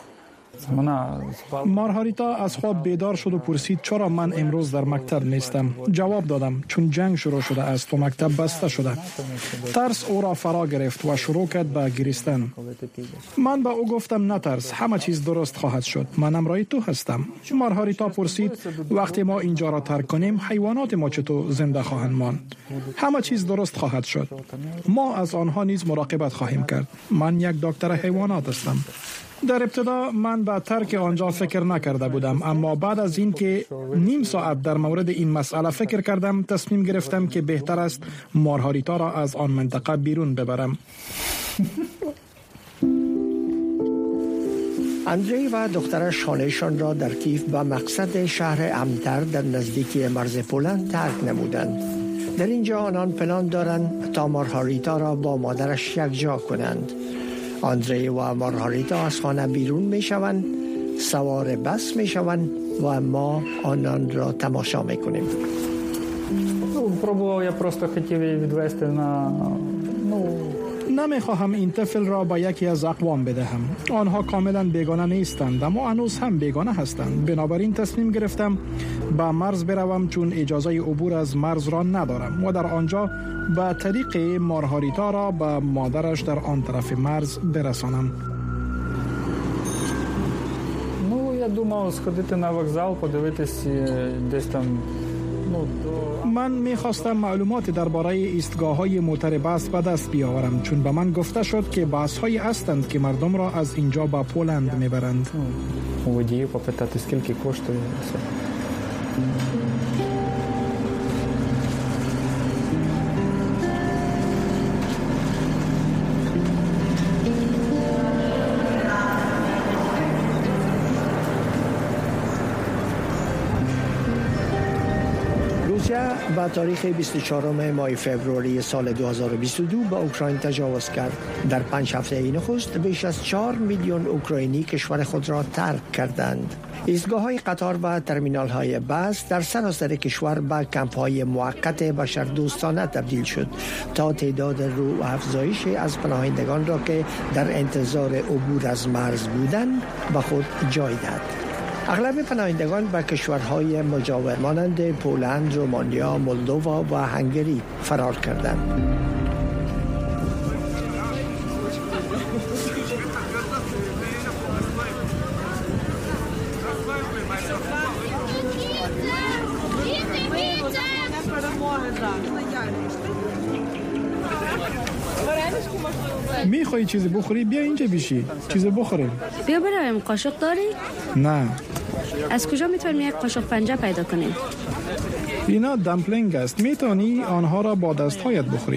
مارهاریتا از خواب بیدار شد و پرسید چرا من امروز در مکتب نیستم. جواب دادم چون جنگ شروع شده است و مکتب بسته شده. ترس او را فرا گرفت و شروع کرد به گریستن. من به او گفتم نترس، همه چیز درست خواهد شد، من همراه تو هستم. مارهاریتا پرسید وقتی ما اینجا را ترک کنیم حیوانات ما چطور زنده خواهند ماند؟ همه چیز درست خواهد شد، ما از آنها نیز مراقبت خواهیم کرد. من یک دکتر حیوانات هستم. در ابتدا من به ترک آنجا فکر نکرده بودم، اما بعد از اینکه نیم ساعت در مورد این مسئله فکر کردم تصمیم گرفتم که بهتر است مارهاریتا را از آن منطقه بیرون ببرم. اندری و دخترش خانهشان را در کیف به مقصد شهر امن‌تر در نزدیکی مرز پولند ترک نمودند. در اینجا آنان پلان دارند تا مارهاریتا را با مادرش یکجا کنند. آندری و مارهاریتا از خانه بیرون می شوند، سوار بس می شوند و ما آنان را تماشا می کنیم. Пробував, я просто хотів її відвести на ну نمی خواهم این طفل را با یکی از اقوام بدهم. آنها کاملا بیگانه نیستند اما هنوز هم بیگانه هستند. بنابراین تصمیم گرفتم به مرز بروم چون اجازه عبور از مرز را ندارم و در آنجا به طریق مارهاریتا را به مادرش در آن طرف مرز برسانم. Ну, я думав сходити на вокзал, подивитись десь там. من می‌خواستم معلومات درباره ایستگاه‌های موتر بس به دست بیاورم چون به من گفته شد که بس‌های هستند که مردم را از اینجا به پولند می‌برند. У водіїв попитати скільки коштує все. با تاریخ بیست و چهارم ماه فوریه سال دو هزار و بیست و دو به اوکراین تجاوز کرد. در پنج هفته نخست بیش از چهار میلیون اوکراینی کشور خود را ترک کردند. ایستگاه‌های قطار و ترمینال‌های بس در سراسر کشور به کمپ‌های موقت بشردوستانه تبدیل شد تا تعداد رو افزایش از پناهندگان را که در انتظار عبور از مرز بودند به خود جای داد. اغلب پناهندگان به کشورهای مجاور مانند پولند، رومانیا، مولدووا و هنگری فرار کردند. میخوایی چیزی بخوری؟ بیا اینجا بیشی چیزی بخوریم. بیا برویم. قاشق داری؟ نه. از کجا میتونیم یک قاشق پنجه پیدا کنیم؟ اینا دمپلینگ است. میتونی آنها را با دستهایت بخوری؟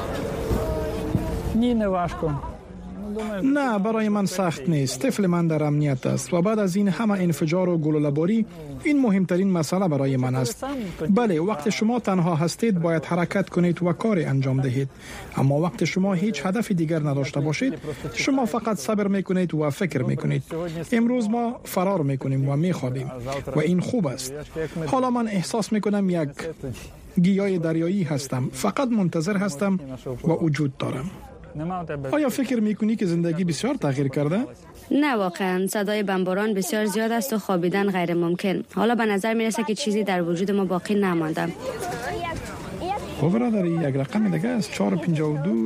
نه важко. نه، برای من سخت نیست. طفل من در امنیت است و بعد از این همه انفجار و گلوله‌باری این مهمترین مسئله برای من است. بله، وقت شما تنها هستید باید حرکت کنید و کاری انجام دهید، اما وقت شما هیچ هدف دیگر نداشته باشید شما فقط صبر میکنید و فکر میکنید. امروز ما فرار میکنیم و میخوابیم و این خوب است. حالا من احساس میکنم یک گیاه دریایی هستم، فقط منتظر هستم و وجود دارم. آیا فکر میکنی که زندگی بسیار تغییر کرده؟ نه واقعا، صدای بمباران بسیار زیاد است و خوابیدن غیر ممکن. حالا به نظر میرسه که چیزی در وجود ما باقی نمانده. خب برادری، یک رقم دیگه است، چهار و پنجاه و دو.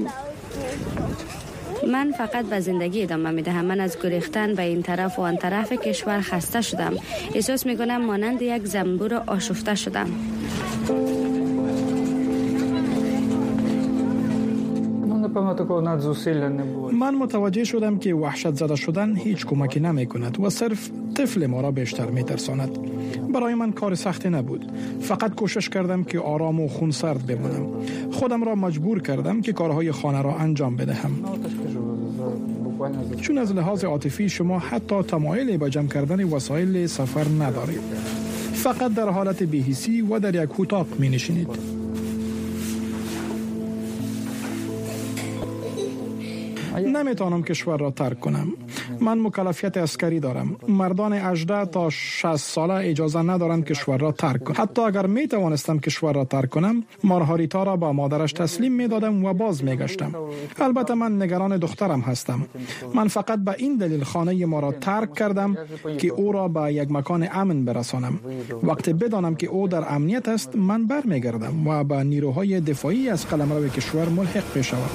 من فقط به زندگی ادامه میدهم. من از گریختن به این طرف و آن طرف کشور خسته شدم. احساس میکنم مانند یک زنبور آشفته شدم. من متوجه شدم که وحشت زده شدن هیچ کمکی نمی کند و صرف طفل ما را بیشتر می ترساند. برای من کار سختی نبود. فقط کوشش کردم که آرام و خونسرد بمانم. خودم را مجبور کردم که کارهای خانه را انجام بدهم. چون از لحاظ عاطفی شما حتی تمایلی به جمع کردن وسایل سفر ندارید. فقط در حالت بی‌حسی و در یک اتاق می نشینید. نمیتونم کشور را ترک کنم. من مکلفیت عسکری دارم. مردان هجده تا شصت ساله اجازه ندارند کشور را ترک کنند. حتی اگر میتوانستم کشور را ترک کنم، مارهاریتا را با مادرش تسلیم میدادم و باز میگشتم. البته من نگران دخترم هستم. من فقط به این دلیل خانه ما را ترک کردم که او را به یک مکان امن برسانم. وقتی بدانم که او در امنیت است، من برمیگردم و به نیروهای دفاعی از قلمرو کشور ملحق بشوم.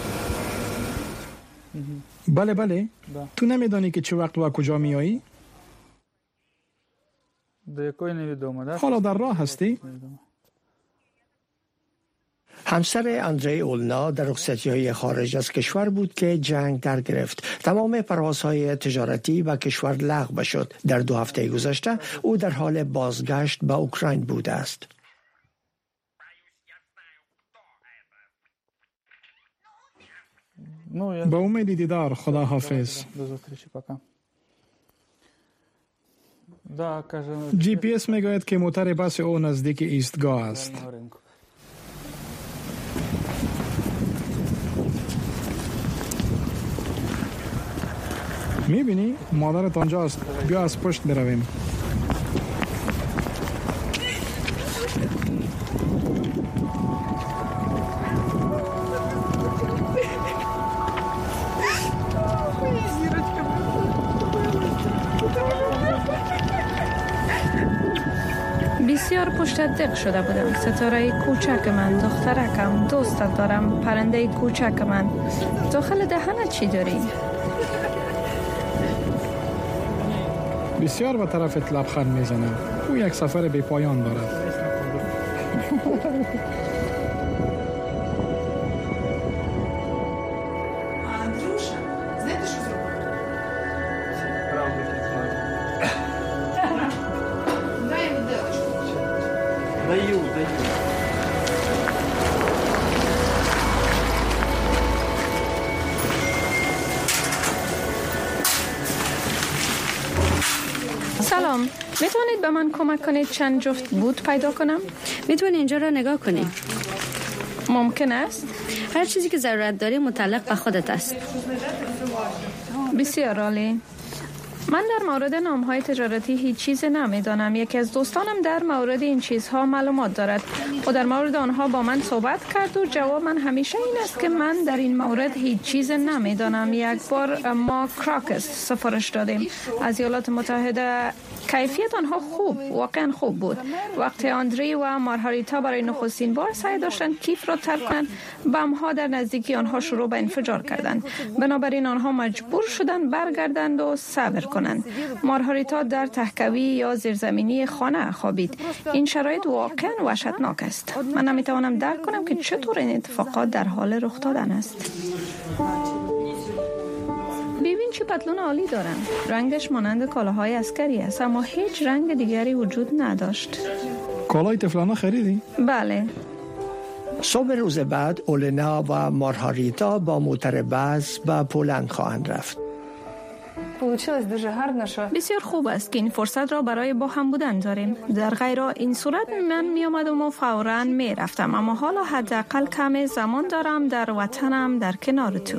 بله بله. تو نمیدانی که چه وقت و کجا میایی؟ حالا در راه هستی؟ همسر اندری اولنا در رخصتی‌های خارج از کشور بود که جنگ در گرفت. تمام پروازهای تجارتی به کشور لغو شد. در دو هفته گذشته او در حال بازگشت به اوکراین بوده است. با امید دیدار. خدا حافظ. جی پی اس میگوید که موتر بس او نزدیک ایستگاه است. میبینی؟ مادرت آنجاست. بیا از پشت برویم. بسیار پشت دق شده بودم. ستاره کوچک من، دخترکم، دوستت دارم، پرنده کوچک من. داخل دهنت چی داری؟ بسیار به طرفت لبخند میزنم. او یک سفر بی پایان دارد. سلام، میتونید به من کمک کنید چند جفت بوت پیدا کنم؟ میتونید اینجا را نگاه کنید. ممکن است؟ هر چیزی که ضرورت داری متعلق به خودت است. بسیار عالی. من در مورد نام‌های تجارتی هیچ چیز نمی‌دانم. یکی از دوستانم در مورد این چیزها معلومات دارد و در مورد آنها با من صحبت کرد و جواب من همیشه این است که من در این مورد هیچ چیز نمی‌دانم. یک بار ما کراکس سفارش دادیم از ایالات متحده. کیفیت آنها خوب، واقعا خوب بود. وقتی آندری و مارهاریتا برای نخستین بار سعی داشتند کیف را ترک کنند، بم‌ها در نزدیکی آنها شروع به انفجار کردند. بنابراین آنها مجبور شدند برگردند و صبر کنند. مارهاریتا در تهکوی یا زیرزمینی خانه خوابید. این شرایط واقعا وحشتناک است. من نمیتوانم درک کنم که چطور این اتفاقات در حال رخ دادن است. ببین چه پتلون عالی دارن. رنگش مانند کالاهای عسکری است، اما هیچ رنگ دیگری وجود نداشت. کالای طفلانه خریدی؟ بله. صبح روز بعد اولنا و مارهاریتا با موتر بس به پولند خواهند رفت. بسیار خوب است که این فرصت را برای با هم بودن داریم. در غیر این صورت من می آمدم و فوراً می رفتم، اما حالا حداقل کم زمان دارم در وطنم در کنار تو.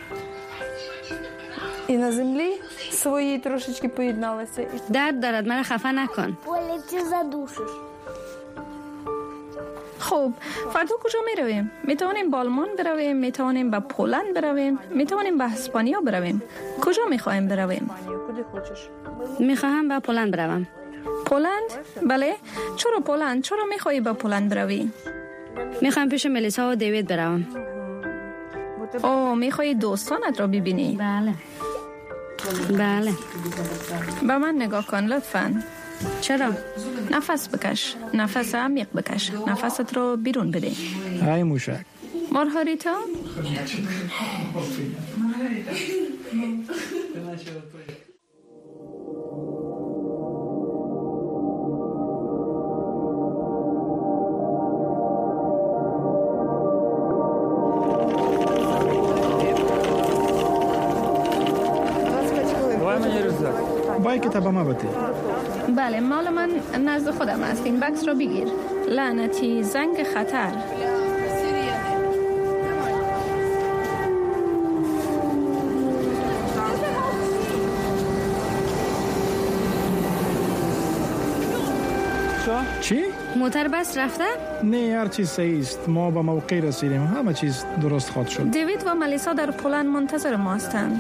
І на землі свої трошечки поєдналися. درد دارد، مرا خفه نکن. Полети задушиш. خب فردا کجا می رویم؟ می توانیم به آلمان برویم، می توانیم به پولند برویم، می توانیم به اسپانیا برویم. کجا می خواهیم برویم؟ می خواهم به پولند بروم. پولند؟ بله. چرا پولند؟ چرا می خواهی به پولند بروی؟ می خواهم پیش ملیسا و دیوید بروم. او می خواهی دوستانت را ببینی؟ بله. بله. به من نگاه کن لطفاً. چرا؟ نفس بکش، نفس عمیق بکش، نفست رو بیرون بده. های موشک. مارهاریتا؟ بای کتاب ما بده. بله مال من نزد خودم است. این بکس رو بگیر. لعنتی زنگ خطر. چی؟ موتر بس رفته؟ نه هر چیز صحیح است. ما به موقع رسیدیم. همه چیز درست خواهد شد. دیوید و ملیسا در پولند منتظر ما هستند.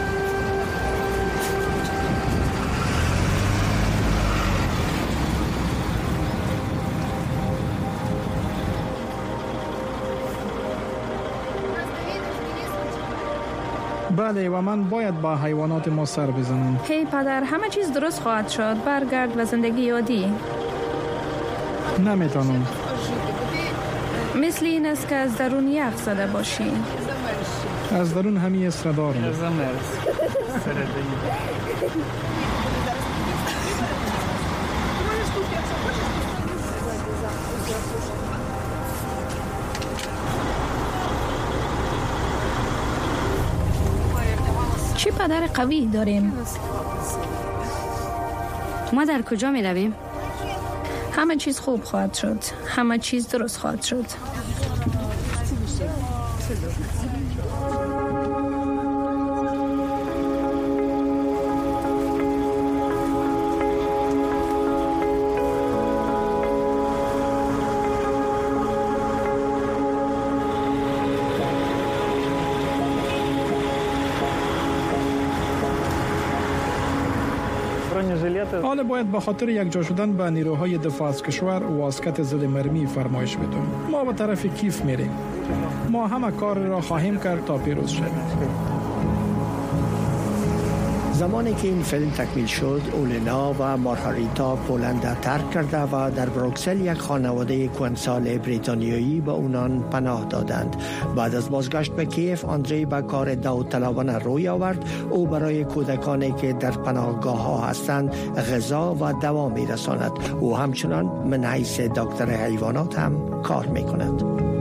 بله و من باید با حیوانات ما سر بزنم. هی پدر، همه چیز درست خواهد شد. برگرد و زندگی یادی. نمیتونم. مثل این است که از درون یخ زده باشی. از درون همی اسر دارم. چی پدر قوی داریم؟ ما در کجا می رویم؟ همه چیز خوب خواهد شد. همه چیز درست خواهد شد. حالا باید به خاطر یک جا شدن به نیروهای دفاع از کشور واسکت ضد مرمی فرمایش بدیم. ما به طرف کیف میریم. ما همه کار را خواهیم کرد تا پیروز شویم. زمانی که این فیلم تکمیل شد، اولنا و مارهاریتا پولند ترک کرده و در بروکسل یک خانواده کهنسال بریتانیایی به اونان پناه دادند. بعد از بازگشت به کیف، آندری به کار داوطلبانه روی آورد. او برای کودکانی که در پناهگاه ها هستند غذا و دوا میرساند. او همچنان من حیث دکتر حیوانات هم کار میکند.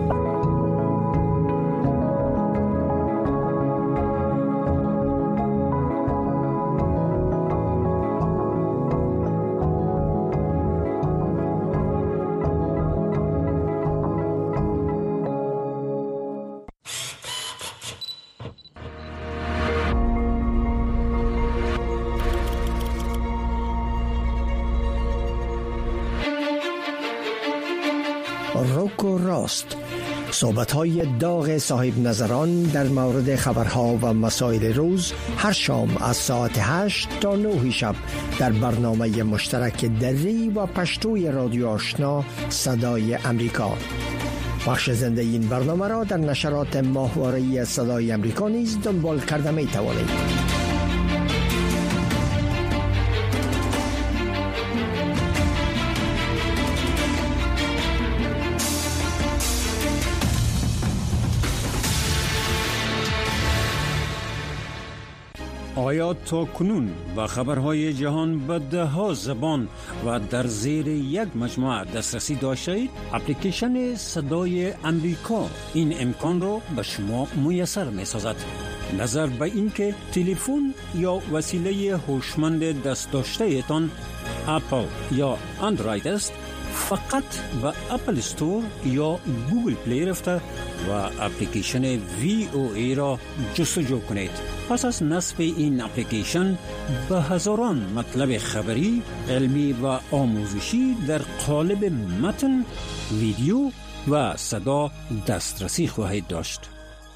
روک و راست، صحبت‌های داغ صاحب نظران در مورد خبرها و مسائل روز هر شام از ساعت هشت تا نه شب در برنامه مشترک دری و پشتوی رادیو آشنا صدای امریکا. بخش زنده این برنامه را در نشرات ماهواره‌ای صدای امریکا نیز دنبال کرده می توانید. آیا تا کنون با خبرهای جهان به ده ها زبان و در زیر یک مجموعه دسترسی داشتید؟ اپلیکیشن صدای امریکا این امکان را به شما میسر می سازد. نظر به این که تلفن یا وسیله هوشمند دست داشته تان اپل یا اندروید است، فقط به اپل استور یا گوگل پلی رفته و اپلیکیشن وی او ای را جستجو کنید. پس از نصب این اپلیکیشن به هزاران مطلب خبری، علمی و آموزشی در قالب متن، ویدیو و صدا دسترسی خواهید داشت.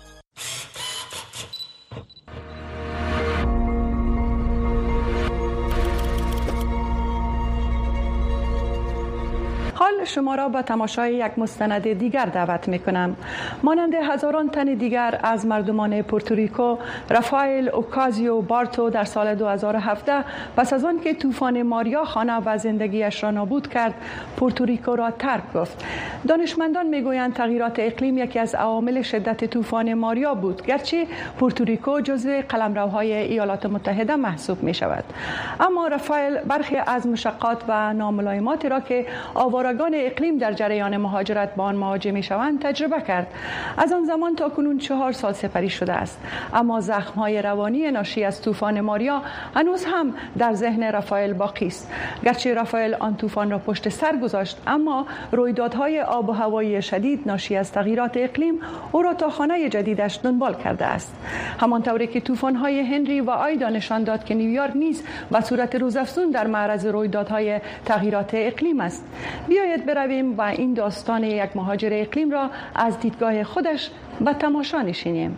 حال شما را به تماشای یک مستند دیگر دعوت می کنم. مانند هزاران تن دیگر از مردمان پورتوریکو، رافائل اوکازیو بارتو در سال دو هزار و هفده پس از آن که طوفان ماریا خانه و زندگیش را نابود کرد، پورتوریکو را ترک گفت. دانشمندان می گویند تغییرات اقلیم یکی از عوامل شدت طوفان ماریا بود، گرچه پورتوریکو جزو قلمروهای ایالات متحده محسوب می شود. اما رافائل برخی از مشقات و ناملایماتی را که آوارگان اقلیم در جریان مهاجرت با آن مواجه می شوند تجربه کرد. از آن زمان تا کنون چهار سال سپری شده است، اما زخم‌های روانی ناشی از طوفان ماریا هنوز هم در ذهن رافائل باقی است. گرچه رافائل آن طوفان را پشت سر گذاشت، اما رویدادهای آب و هوایی شدید ناشی از تغییرات اقلیم او را تا خانه جدیدش دنبال کرده است. همانطوری که طوفان‌های هنری و آیدا نشان داد که نیویورک نیز به صورت روزافزون در معرض رویدادهای تغییرات اقلیم است. بیایید برویم و این داستان یک مهاجر اقلیم را از دیدگاه خودش به تماشا نشینیم.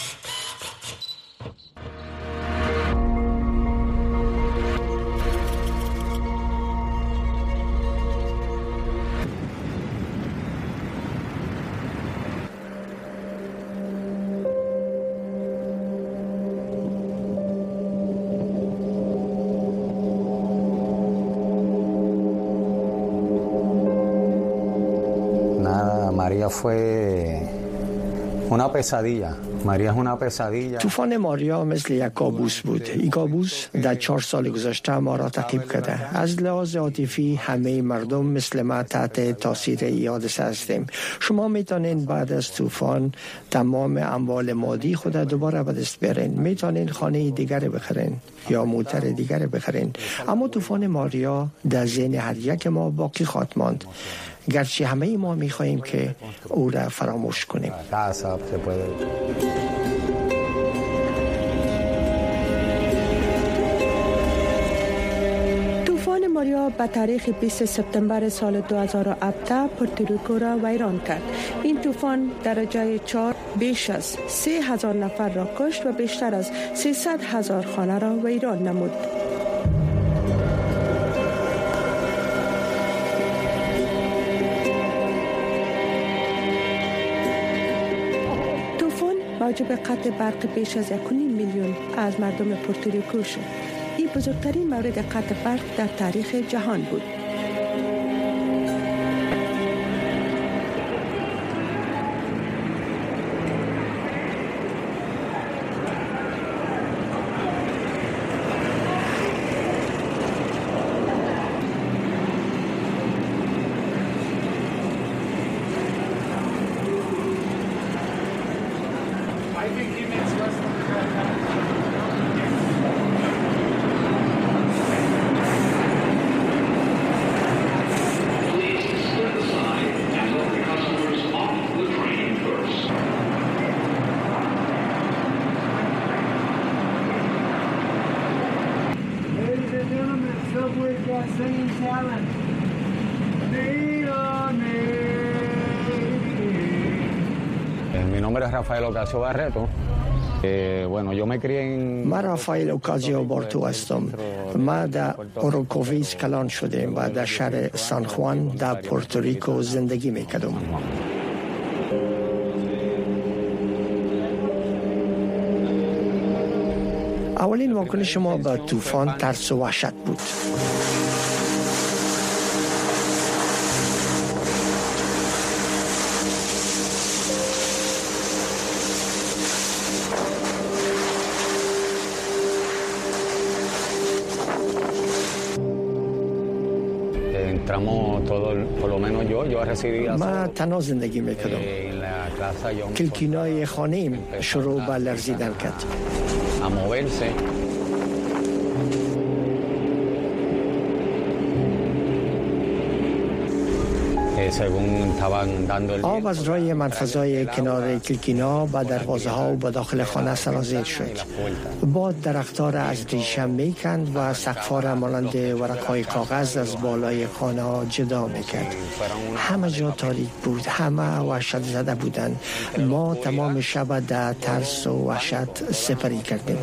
María fue una pesadilla. María es una pesadilla. طوفان ماریا مثل یک کابوس بود. این کابوس در چهار سال گذشته ما را تعقیب کرده. از لحاظ عاطفی همه مردم مثل ما تحت تاثیر این حادثه هستیم. شما میتونین بعد از طوفان تمام اموال مادی خود دوباره به دست بیارین. میتونین خانه دیگر بخرین یا موتر دیگر بخرین. اما طوفان ماریا در ذهن هر یک ما باقی خواهد ماند. گرچه همه ما میخواهیم که او را فراموش کنیم. طوفان ماریا به تاریخ بیست سپتامبر سال دو هزار و هفده پورتوریکو را ویران کرد. این طوفان درجه چهار بیش از سه هزار نفر را کشت و بیشتر از سیصد هزار خانه را ویران نمود. موجب قطع برق بیش از یک و نیم میلیون از مردم پورتوریکو شد. این بزرگترین مورد قطع برق در تاریخ جهان بود. Mi nombre es Rafael Ocasio Barreto. Eh, bueno, yo me crié en من رافائل اوکازیو بارتو هستم. ما در اوروکوویز کلان شدیم و در شهر سان خوان در پورتوریکو زندگی میکردم. اولین واکنش ما به طوفان ترس و وحشت بود. ما تنها زندگی میکردم. کلکینای خانیم شروع به لرزیدن کرد. آب از رای منفذهای کنار کلکینا به دروازه ها و به داخل خانه سرازیر شد. باد درختها را از ریشه میکند و سقفها را مانند ورقهای کاغذ از بالای خانه ها جدا میکرد. همه جا تاریک بود، همه وحشت زده بودند. ما تمام شب در ترس و وحشت سپری کردیم.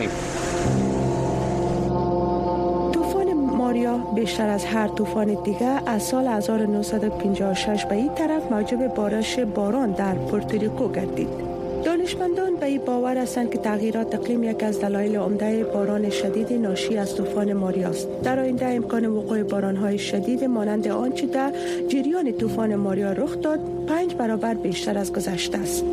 ماریا بیشتر از هر طوفان دیگر از سال هزار و نهصد و پنجاه و شش به این طرف موجب بارش باران در پورتوریکو گردید. دانشمندان به این باور هستند که تغییرات اقلیم یک از دلایل عمده باران شدید ناشی از طوفان ماریا است. در آینده امکان وقوع باران‌های شدید مانند آنچه در جریان طوفان ماریا رخ داد پنج برابر بیشتر از گذشته است.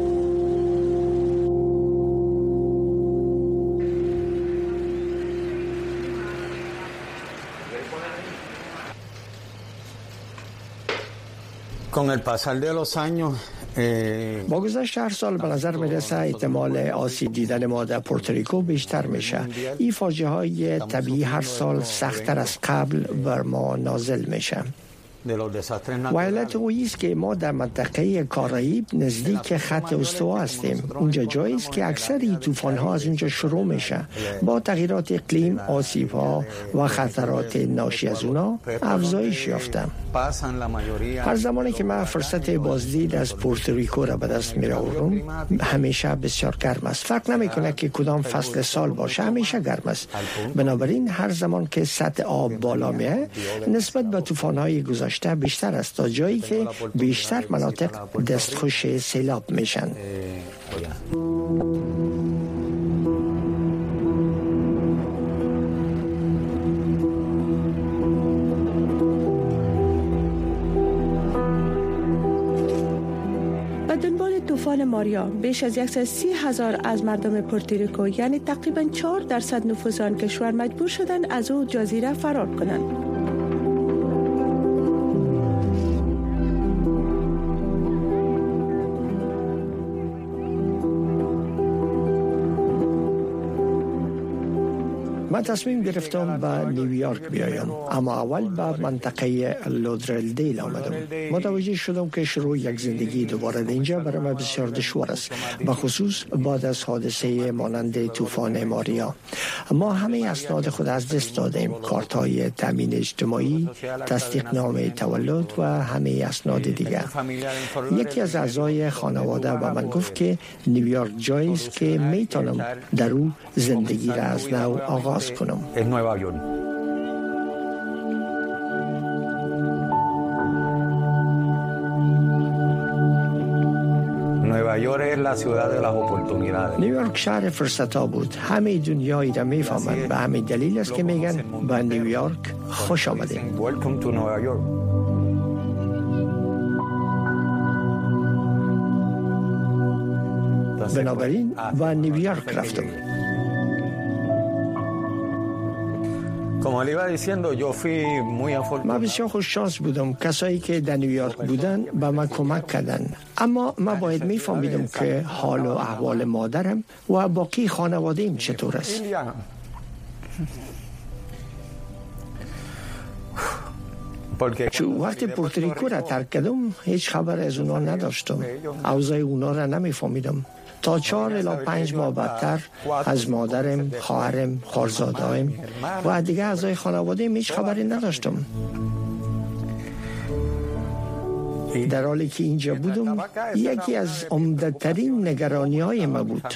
با گذشت هر سال به نظر میرسه احتمال آسیب دیدن ما در پورتوریکو بیشتر میشه. این فاجعه های طبیعی هر سال سخت‌تر از قبل بر ما نازل میشه. ویلت او است که ما در منطقه کارائیب نزدیک خط استوا هستیم. اونجا جایی است که اکثر این طوفان ها از اونجا شروع میشه. با تغییرات اقلیم آسیب ها و خطرات ناشی از اونا افزایش یافته. هر زمانی که من فرصت بازدید از پورتوریکو را به دست میآورم همیشه بسیار گرم است. فرق نمیکنه که کدام فصل سال باشه، همیشه گرم است. بنابراین هر زمان که سطح آب بالا میه نسبت به طوفان های گذشته بیشتر است تا جایی که بیشتر مناطق دستخوش سیلاب میشن. به دنبال طوفان ماریا بیش از صد و سی هزار از مردم پورتوریکو یعنی تقریبا چهار درصد نفوذ آن کشور مجبور شدند از او جزیره فرار کنند. من تصمیم گرفتم به نیویورک بیایم، اما اول به منطقه لودرلدیل آمدم. متوجه شدم که شروع یک زندگی دوباره اینجا برای من بسیار دشوار است، به خصوص بعد از حادثه مانند طوفان ماریا. ما همه اسناد خود از دست دادیم، کارت های تامین اجتماعی، تصدیق نامه تولد و همه اسناد دیگر. یکی از اعضای خانواده به من گفت که نیویورک جایی است که میتونم در او زندگی را از نو آغاز کنم. نیویورک شهر فرصت‌ها بود. همه دنیایی را میفهمند. به همین دلیل است که میگن به نیویورک خوش آمدید. بنابراین به نیویورک رفتم. من بسیار خوش شانس بودم. کسایی که در نیویورک بودن به من کمک کردن، اما من باید میفهمیدم که حال و احوال مادرم و باقی خانواده‌ام چطور است. چون وقتی پورتوریکو را ترک کردم هیچ خبر از اونا نداشتم. اوضاع اونا را نمیفهمیدم. تا چهار الی پنج ماه بعدتر از مادرم، خواهرم، خواهرزاده‌ام و دیگه اعضای خانواده‌ام هیچ خبری نداشتم. در حالی که اینجا بودم یکی از عمده‌ترین نگرانی‌های ما بود.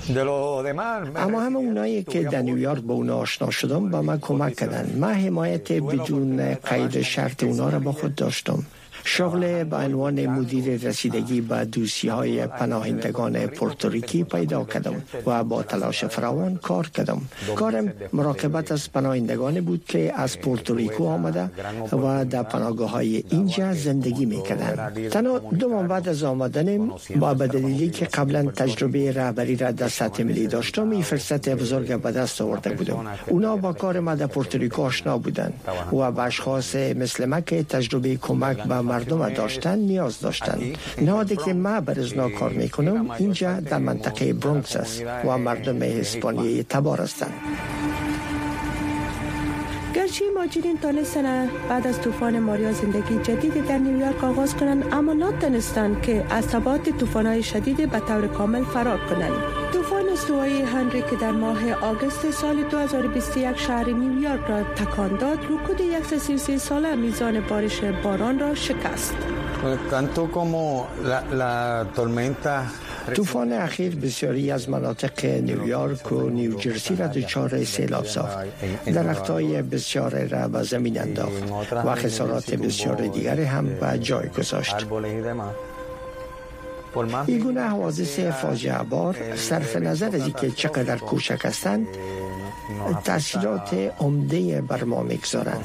اما همه اونایی که در نیویورک با اونا آشنا شدم با من کمک کردن. من حمایت بدون قید شرط اونا را با خود داشتم. شغل به عنوان مدیر رسیدگی به دوسیهای پناهندگان پورتوریکی پیدا کردم و با تلاش فراوان کار کردم. کارم مراقبت از پناهندگان بود که از پورتوریکو آمده و در پناهگاه های اینجا زندگی میکردند. تنها دو ماه بعد از آمدنم با بدلیلی که قبلا تجربه رهبری را در سطح ملی داشتم، این فرصت بزرگ به دست آورده بودم. اونا با کار ما در پورتوریکو آشنا بودند و به اشخاص مثل من که تجربه کمک به مردم داشتن نیاز داشتن. نهادی که ما برزنا کار میکنم اینجا در منطقه برونکس است و مردم هسپانیایی تبار هستند. گرچه مهاجرین تانستن بعد از طوفان ماریا زندگی جدید در نیویورک آغاز کنند، اما نتونستند که از تبعات طوفان‌های شدید به طور کامل فرار کنند. طوفان استوایی هنری که در ماه آگوست سال دو هزار و بیست و یک شهر نیویورک را تکان داد، رکود صد و سی و سه ساله میزان بارش باران را شکست. طوفان اخیر بسیاری از مناطق نیویورک و نیوجرسی را دچار سیلاب ساخت. درخت‌های بسیار را به زمین انداخت و خسارات بسیار دیگر هم به جای گذاشت. این گونه حوادث فاجعه بار صرف نظر از اینکه چقدر کوچک هستند تاثیرات عمده بر ما می‌گذارند.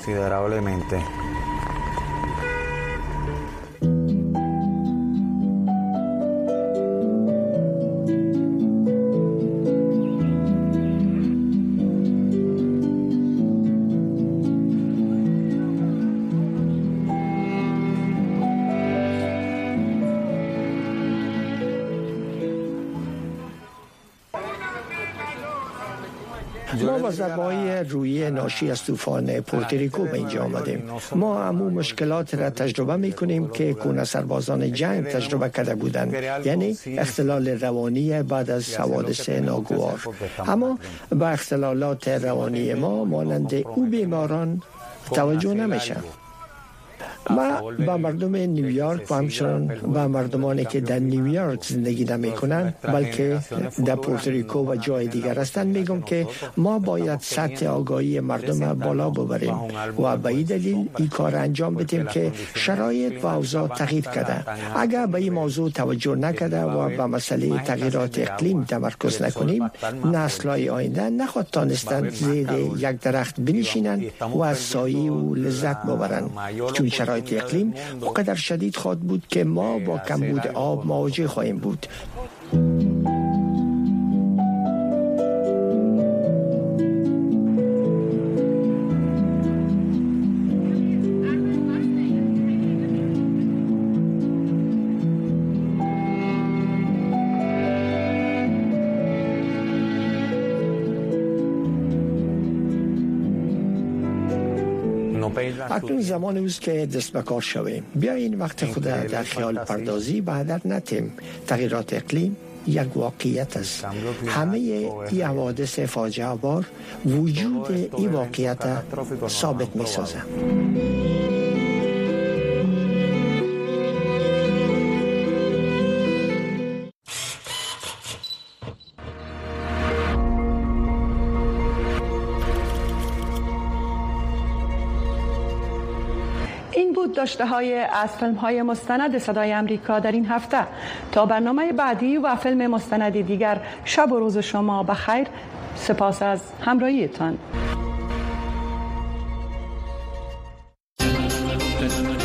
ما با ضربه‌های روحی ناشی از طوفان پورتوریکو به اینجا آمدیم. ما همون مشکلات را تجربه می‌کنیم که کونه سربازان جنگ تجربه کرده بودند، یعنی اختلال روانی بعد از حوادث ناگوار. اما با اختلالات روانی ما مانند او بیماران توجه نمیشه. ما با مردم نیویورک و همچنان با مردمانی که در نیویورک زندگی نمی کنند بلکه در پورتوریکو و جای دیگر هستند میگم که ما باید سطح آگاهی مردم بالا ببریم و به این دلیل این کار انجام بدیم که شرایط و اوضاع تغییر کرده. اگر به این موضوع توجه نکرده و به مسئله تغییرات اقلیم تمرکز نکنیم، نسل‌های آینده نخواهد تانستند زیر یک درخت بنشینند و از سایه و لذت ببرند، چون شرایط اقلیم اونقدر شدید خواهد بود که ما با کمبود آب مواجه خواهیم بود. اکنون زمان اوست که دست به کار شویم. بیاین وقت خود در خیال پردازی به هدر نتیم. تغییرات اقلیم یک واقعیت است. همه این حوادث فاجعه بار وجود این واقعیت ثابت می سازه. داشته های از فیلم های مستند صدای امریکا در این هفته. تا برنامه بعدی و فیلم مستندی دیگر، شب و روز شما بخیر. سپاس از همراهیتان.